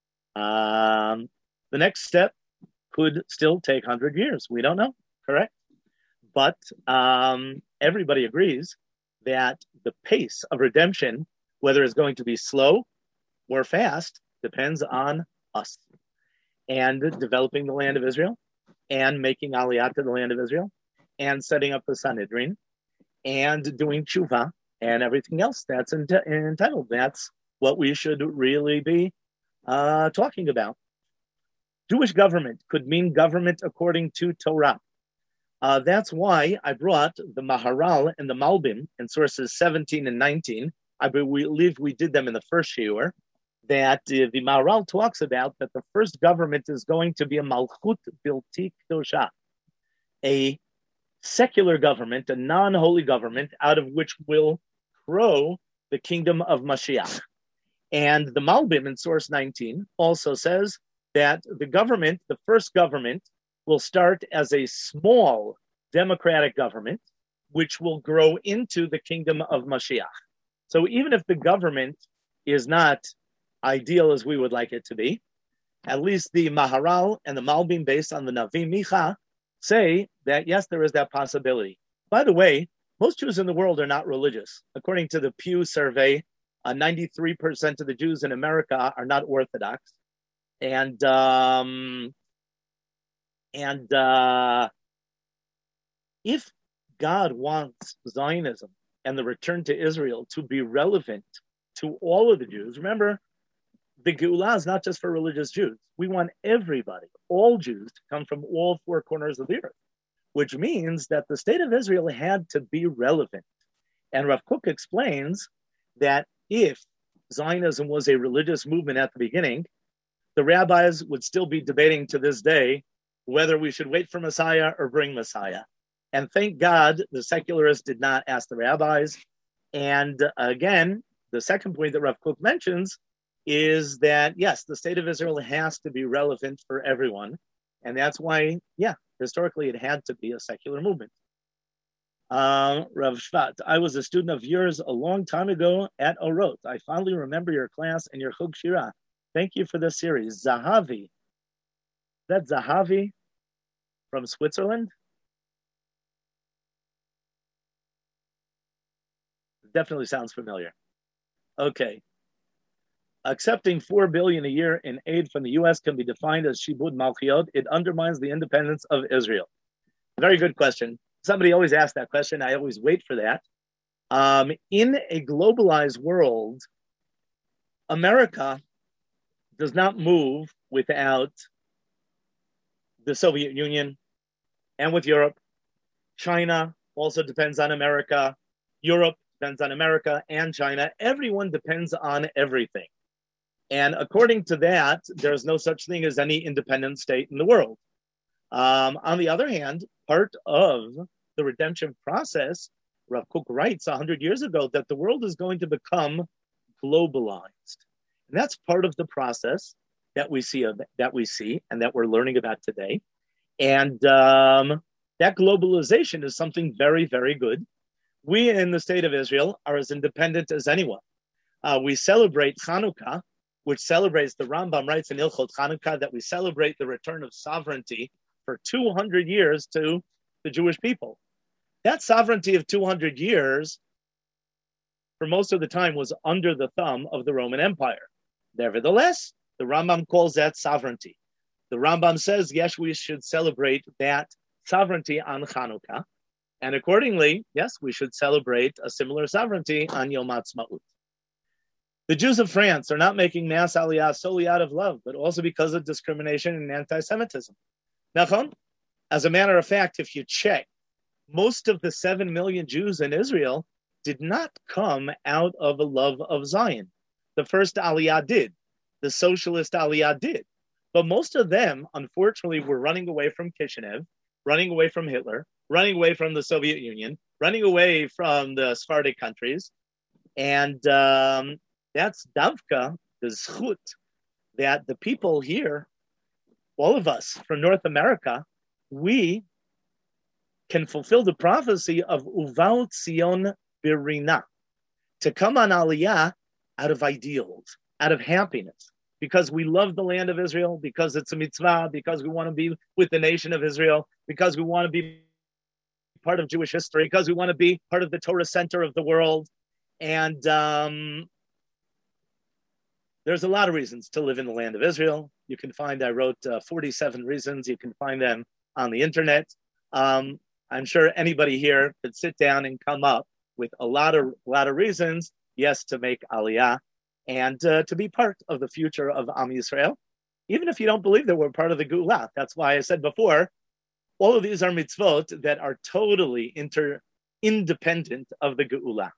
The next step could still take 100 years. We don't know, correct? But everybody agrees that the pace of redemption, whether it's going to be slow or fast, depends on us and developing the land of Israel and making Aliyah to the land of Israel and setting up the Sanhedrin and doing tshuva and everything else that's entitled. That's what we should really be talking about. Jewish government could mean government according to Torah. That's why I brought the Maharal and the Malbim in sources 17 and 19. I believe we did them in the first shiur. That the Maharal talks about that the first government is going to be a Malchut Bilti Kedosha, a secular government, a non-holy government, out of which will grow the kingdom of Mashiach. And the Malbim in source 19 also says that the government, the first government, will start as a small democratic government, which will grow into the kingdom of Mashiach. So even if the government is not ideal as we would like it to be, at least the Maharal and the Malbim, based on the Navi Micha, say that yes, there is that possibility. By the way, most Jews in the world are not religious. According to the Pew survey, 93% of the Jews in America are not Orthodox. And if God wants Zionism and the return to Israel to be relevant to all of the Jews. Remember, the Geulah is not just for religious Jews. We want everybody, all Jews, to come from all four corners of the earth, which means that the state of Israel had to be relevant. And Rav Kook explains that if Zionism was a religious movement at the beginning, the rabbis would still be debating to this day whether we should wait for Messiah or bring Messiah. And thank God the secularists did not ask the rabbis. And again, the second point that Rav Kook mentions is that, yes, the state of Israel has to be relevant for everyone. And that's why, historically it had to be a secular movement. Rav Shvat, I was a student of yours a long time ago at Orot. I fondly remember your class and your Chug Shira. Thank you for this series. Zahavi. That Zahavi from Switzerland? Definitely sounds familiar. Okay. Accepting $4 billion a year in aid from the U.S. can be defined as shibud malchiot. It undermines the independence of Israel. Very good question. Somebody always asks that question. I always wait for that. In a globalized world, America does not move without the Soviet Union and with Europe. China also depends on America. Europe depends on America and China. Everyone depends on everything. And according to that, there's no such thing as any independent state in the world. On the other hand, part of the redemption process, Rav Kook writes 100 years ago that the world is going to become globalized. And that's part of the process that we see and that we're learning about today. And that globalization is something very, very good. We in the state of Israel are as independent as anyone. We celebrate Chanukah, which celebrates, the Rambam writes in Ilchot Chanukah, that we celebrate the return of sovereignty for 200 years to the Jewish people. That sovereignty of 200 years, for most of the time, was under the thumb of the Roman Empire. Nevertheless, the Rambam calls that sovereignty. The Rambam says, yes, we should celebrate that sovereignty on Chanukah. And accordingly, yes, we should celebrate a similar sovereignty on Yom Ha'atzmaut. The Jews of France are not making mass aliyah solely out of love, but also because of discrimination and anti-Semitism. Nachon, as a matter of fact, if you check, most of the 7 million Jews in Israel did not come out of a love of Zion. The first aliyah did. The socialist aliyah did. But most of them, unfortunately, were running away from Kishinev, running away from Hitler, running away from the Soviet Union, running away from the Sephardic countries. And that's davka, the zchut, that the people here, all of us from North America, we can fulfill the prophecy of Uval Tzion Birina, to come on Aliyah out of ideals, out of happiness, because we love the land of Israel, because it's a mitzvah, because we want to be with the nation of Israel, because we want to be part of Jewish history, because we want to be part of the Torah center of the world. And there's a lot of reasons to live in the land of Israel. You can find, I wrote 47 reasons. You can find them on the internet. I'm sure anybody here could sit down and come up with a lot of reasons, yes, to make Aliyah and to be part of the future of Am Yisrael, even if you don't believe that we're part of the Geulah. That's why I said before, all of these are mitzvot that are totally independent of the Geulah.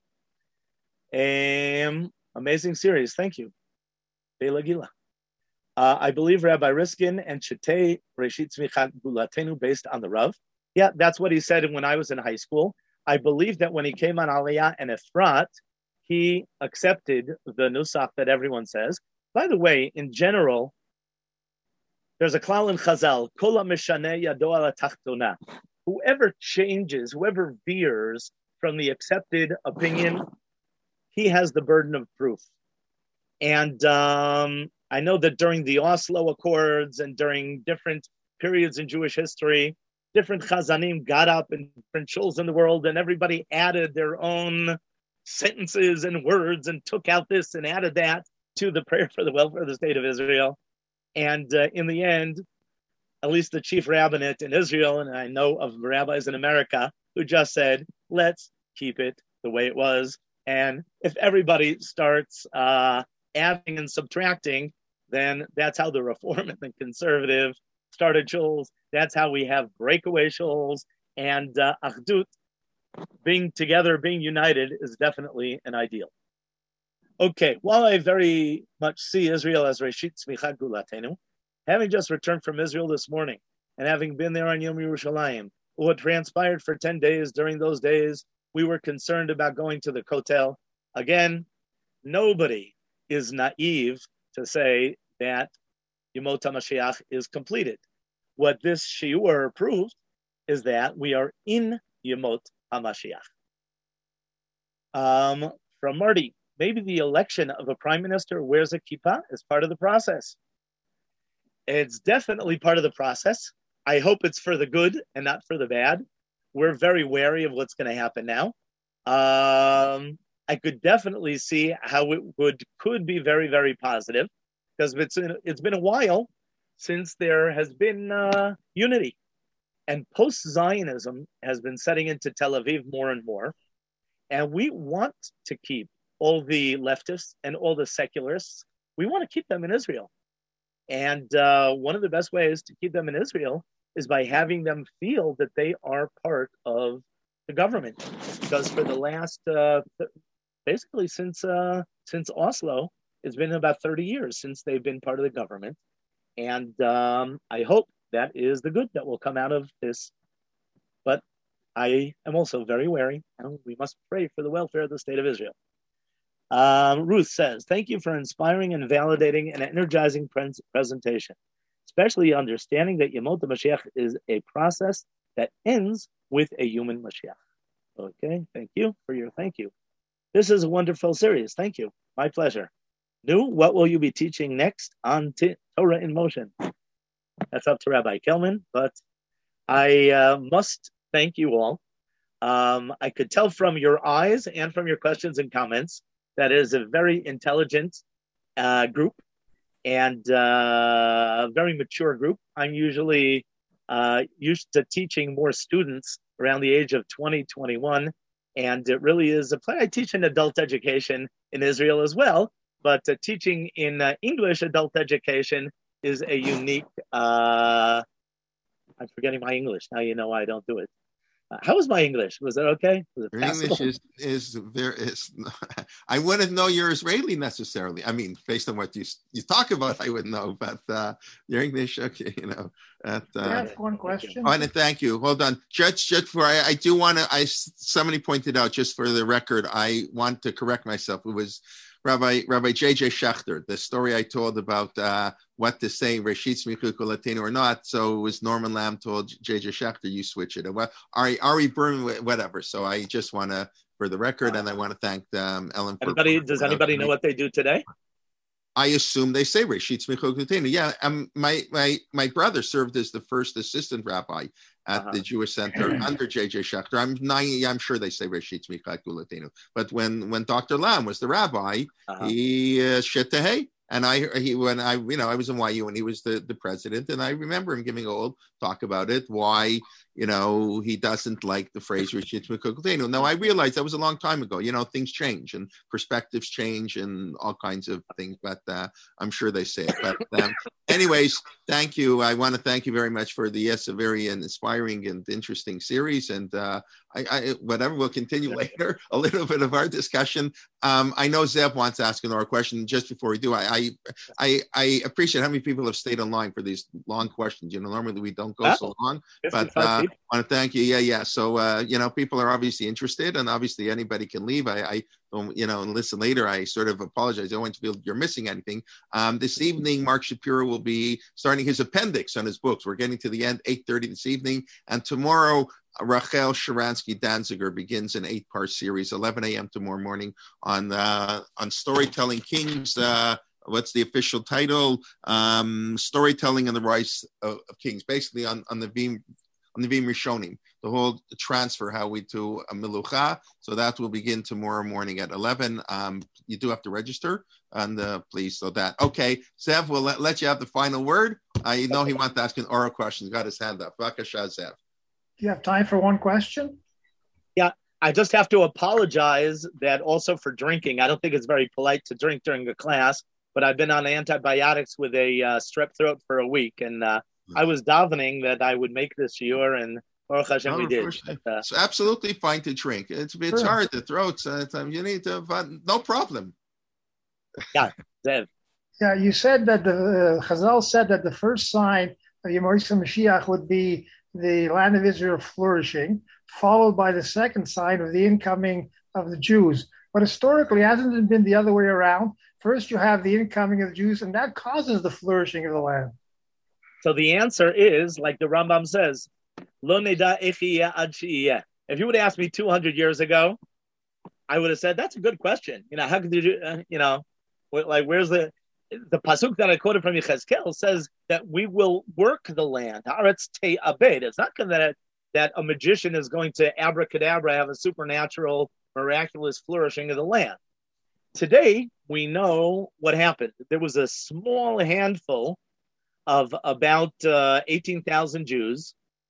Amazing series. Thank you. I believe Rabbi Riskin and Shetei Reshit Tzmichat Gulatenu based on the Rav. Yeah, that's what he said when I was in high school. I believe that when he came on Aliyah and Efrat, he accepted the nusach that everyone says. By the way, in general, there's a klal in Chazal, Kol ha'mishaneh yado ala tachtona. Whoever changes, whoever veers from the accepted opinion, he has the burden of proof. And I know that during the Oslo Accords and during different periods in Jewish history, different chazanim got up in different shuls in the world, and everybody added their own sentences and words and took out this and added that to the prayer for the welfare of the state of Israel. And in the end, at least the chief rabbinate in Israel, and I know of rabbis in America, who just said, let's keep it the way it was. And if everybody starts adding and subtracting, then that's how the Reform and the Conservative started shuls. That's how we have breakaway shuls. And Achdut, being together, being united, is definitely an ideal. Okay, while I very much see Israel as Reshit Tzmicha Gulatenu, having just returned from Israel this morning and having been there on Yom Yerushalayim, what transpired for 10 days, during those days, we were concerned about going to the Kotel. Again, nobody is naive to say that Yemot HaMashiach is completed. What this shiur proved is that we are in Yemot HaMashiach. From Marty, maybe the election of a prime minister who wears a kippah is part of the process. It's definitely part of the process. I hope it's for the good and not for the bad. We're very wary of what's going to happen now. I could definitely see how it could be very, very positive, because it's been a while since there has been unity. And post-Zionism has been setting into Tel Aviv more and more. And we want to keep all the leftists and all the secularists, we want to keep them in Israel. And one of the best ways to keep them in Israel is by having them feel that they are part of the government. Because for the last, basically since Oslo, it's been about 30 years since they've been part of the government. And I hope that is the good that will come out of this. But I am also very wary, and we must pray for the welfare of the state of Israel. Ruth says, thank you for inspiring and validating and energizing presentation, especially understanding that Yemot HaMashiach is a process that ends with a human Mashiach. Okay, thank you for your thank you. This is a wonderful series. Thank you. My pleasure. Nu, what will you be teaching next on Torah in Motion? That's up to Rabbi Kelman, but I must thank you all. I could tell from your eyes and from your questions and comments that it is a very intelligent group and very mature group. I'm usually used to teaching more students around the age of 20, 21, and it really is a play. I teach in adult education in Israel as well, but teaching in English adult education is a unique, I'm forgetting my English. Now you know why I don't do it. How was my English? Was it okay? Was it your passable? English is I wouldn't know you're Israeli necessarily. I mean, based on what you talk about, I would know, but your English, okay, you know. I have one question. Oh, and thank you. Hold on. Just for, I do want to, somebody pointed out, just for the record, I want to correct myself. It was Rabbi J.J. Schechter, the story I told about what to say, Reshit Tzmicha Gulatenu or not. So it was Norman Lamb told J.J. Schechter, you switch it. Ari Byrne, whatever. So I just want to, for the record, and I want to thank Ellen. Does anybody know what they do today? I assume they say Reshit Tzmicha Gulatenu. Yeah, my brother served as the first assistant rabbi at the Jewish Center under J.J. Schechter. I'm sure they say Reshit Tzmicha Gulatenu. But when Dr. Lamb was the rabbi, he Shetahei. And I was in YU and he was the president, and I remember him giving a whole talk about it, why, he doesn't like the phrase Reshit Tzmicha Gulatenu. Now I realized that was a long time ago. Things change and perspectives change and all kinds of things, but I'm sure they say it. But anyways, thank you. I want to thank you very much for a very inspiring and interesting series. And whatever, we'll continue later, a little bit of our discussion. I know Zev wants to ask another question. Just before we do, I appreciate how many people have stayed online for these long questions. Normally we don't go so long, but I want to thank you. Yeah. So, people are obviously interested, and obviously anybody can leave. I don't, and listen later. I sort of apologize. I don't want to feel you're missing anything. This evening, Mark Shapiro will be starting his appendix on his books. We're getting to the end, 8:30 this evening, and tomorrow, Rachel Sharansky Danziger begins an 8-part series, 11 a.m. tomorrow morning on Storytelling Kings. What's the official title? Storytelling and the Rise of Kings, basically on the Vim Rishonim, the whole transfer, how we do a Melucha. So that will begin tomorrow morning at 11. You do have to register, and please, so that. Okay, Zev, we'll let you have the final word. I know he wants to ask an oral question. He's got his hand up. Bakasha, Zev. Do you have time for one question? Yeah. I just have to apologize that also for drinking. I don't think it's very polite to drink during a class, but I've been on antibiotics with a strep throat for a week, and I was davening that I would make this year, and Baruch Hashem, we did. It's absolutely fine to drink. It's hard. The throats. You need to. No problem. Yeah, Zev. Yeah, you said that the Chazal said that the first sign of Yemorisa Mashiach would be the land of Israel flourishing, followed by the second sign of the incoming of the Jews. But historically, hasn't it been the other way around? First, you have the incoming of the Jews, and that causes the flourishing of the land. So the answer is, like the Rambam says, Lo neda איך יהיה עד שיהיה. If you would have asked me 200 years ago, I would have said, that's a good question. How could you, where's the pasuk that I quoted from Yechezkel says that we will work the land. Haaretz te'abed. It's not that a magician is going to abracadabra, have a supernatural, miraculous flourishing of the land. Today, we know what happened. There was a small handful of about 10,000 Jews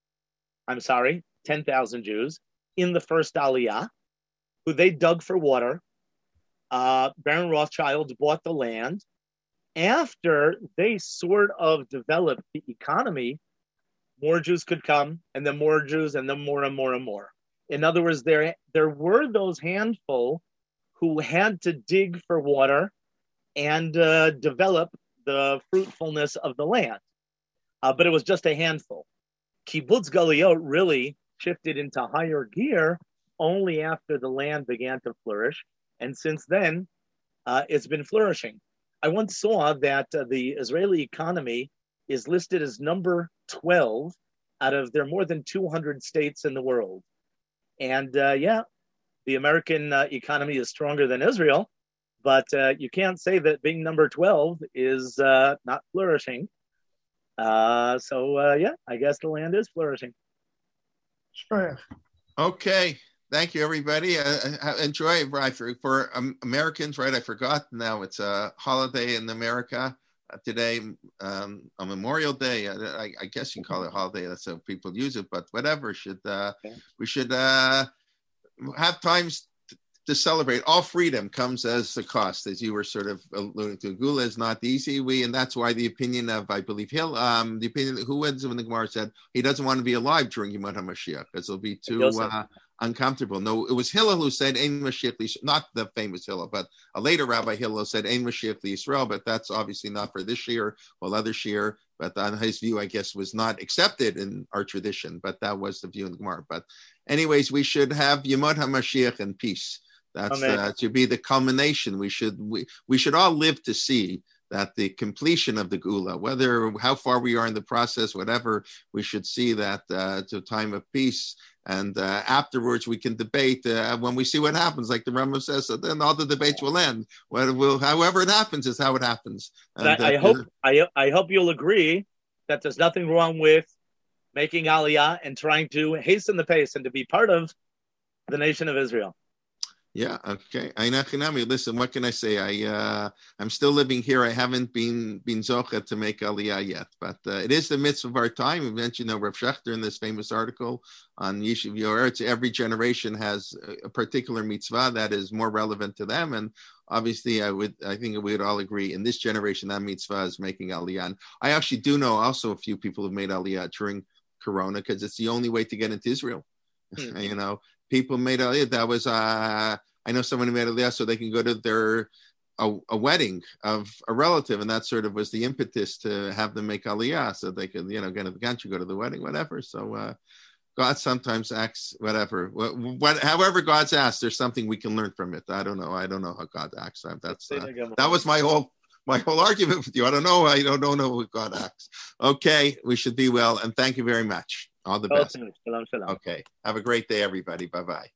in the first Aliyah, who they dug for water. Baron Rothschild bought the land. After they sort of developed the economy, more Jews could come, and then more Jews, and then more and more and more. In other words, there were those handful who had to dig for water and develop the fruitfulness of the land. But it was just a handful. Kibbutz Galiot really shifted into higher gear only after the land began to flourish. And since then, it's been flourishing. I once saw that the Israeli economy is listed as number 12 out of there are more than 200 states in the world. And the American economy is stronger than Israel, but you can't say that being number 12 is not flourishing. I guess the land is flourishing. Sure. Okay. Thank you, everybody. Enjoy, right? For Americans, right? I forgot now it's a holiday in America today, on Memorial Day. I guess you can call it a holiday. That's how people use it, but whatever. We should have times to celebrate. All freedom comes as a cost, as you were sort of alluding to. Gula is not easy. And that's why the opinion of, I believe, the opinion who wins when the Gemara said he doesn't want to be alive during Yemot HaMashiach because it'll be too uncomfortable. No, it was Hillel who said Ein Mashiach, not the famous Hillel, but a later Rabbi Hillel said Ein Mashiach Yisrael, but that's obviously not for this year or other year. But on his view, I guess, was not accepted in our tradition, but that was the view in the Gemara. But anyways, we should have Yemot HaMashiach in peace. That's to be the culmination. We should all live to see that the completion of the Gula, how far we are in the process, whatever, we should see that it's a time of peace. And afterwards, we can debate when we see what happens. Like the Rambam says, so then all the debates will end. However it happens is how it happens. And, I hope you'll agree that there's nothing wrong with making Aliyah and trying to hasten the pace and to be part of the nation of Israel. Yeah, okay. Listen, what can I say? I'm still living here. I haven't been zocha to make Aliyah yet, but it is the mitzvah of our time. We mentioned Rav Shechter in this famous article on Yeshiv Yoretz. Every generation has a particular mitzvah that is more relevant to them, and obviously, I think we would all agree in this generation that mitzvah is making Aliyah. And I actually do know also a few people who made Aliyah during Corona because it's the only way to get into Israel. People made Aliyah. That was, I know someone who made Aliyah so they can go to a wedding of a relative, and that sort of was the impetus to have them make Aliyah so they could, get into the country, go to the wedding, whatever. So God sometimes acts, whatever. However God's asked, there's something we can learn from it. I don't know how God acts. That was my whole argument with you. I don't know how God acts. Okay, we should be well, and thank you very much. All the best. Okay. Have a great day, everybody. Bye-bye.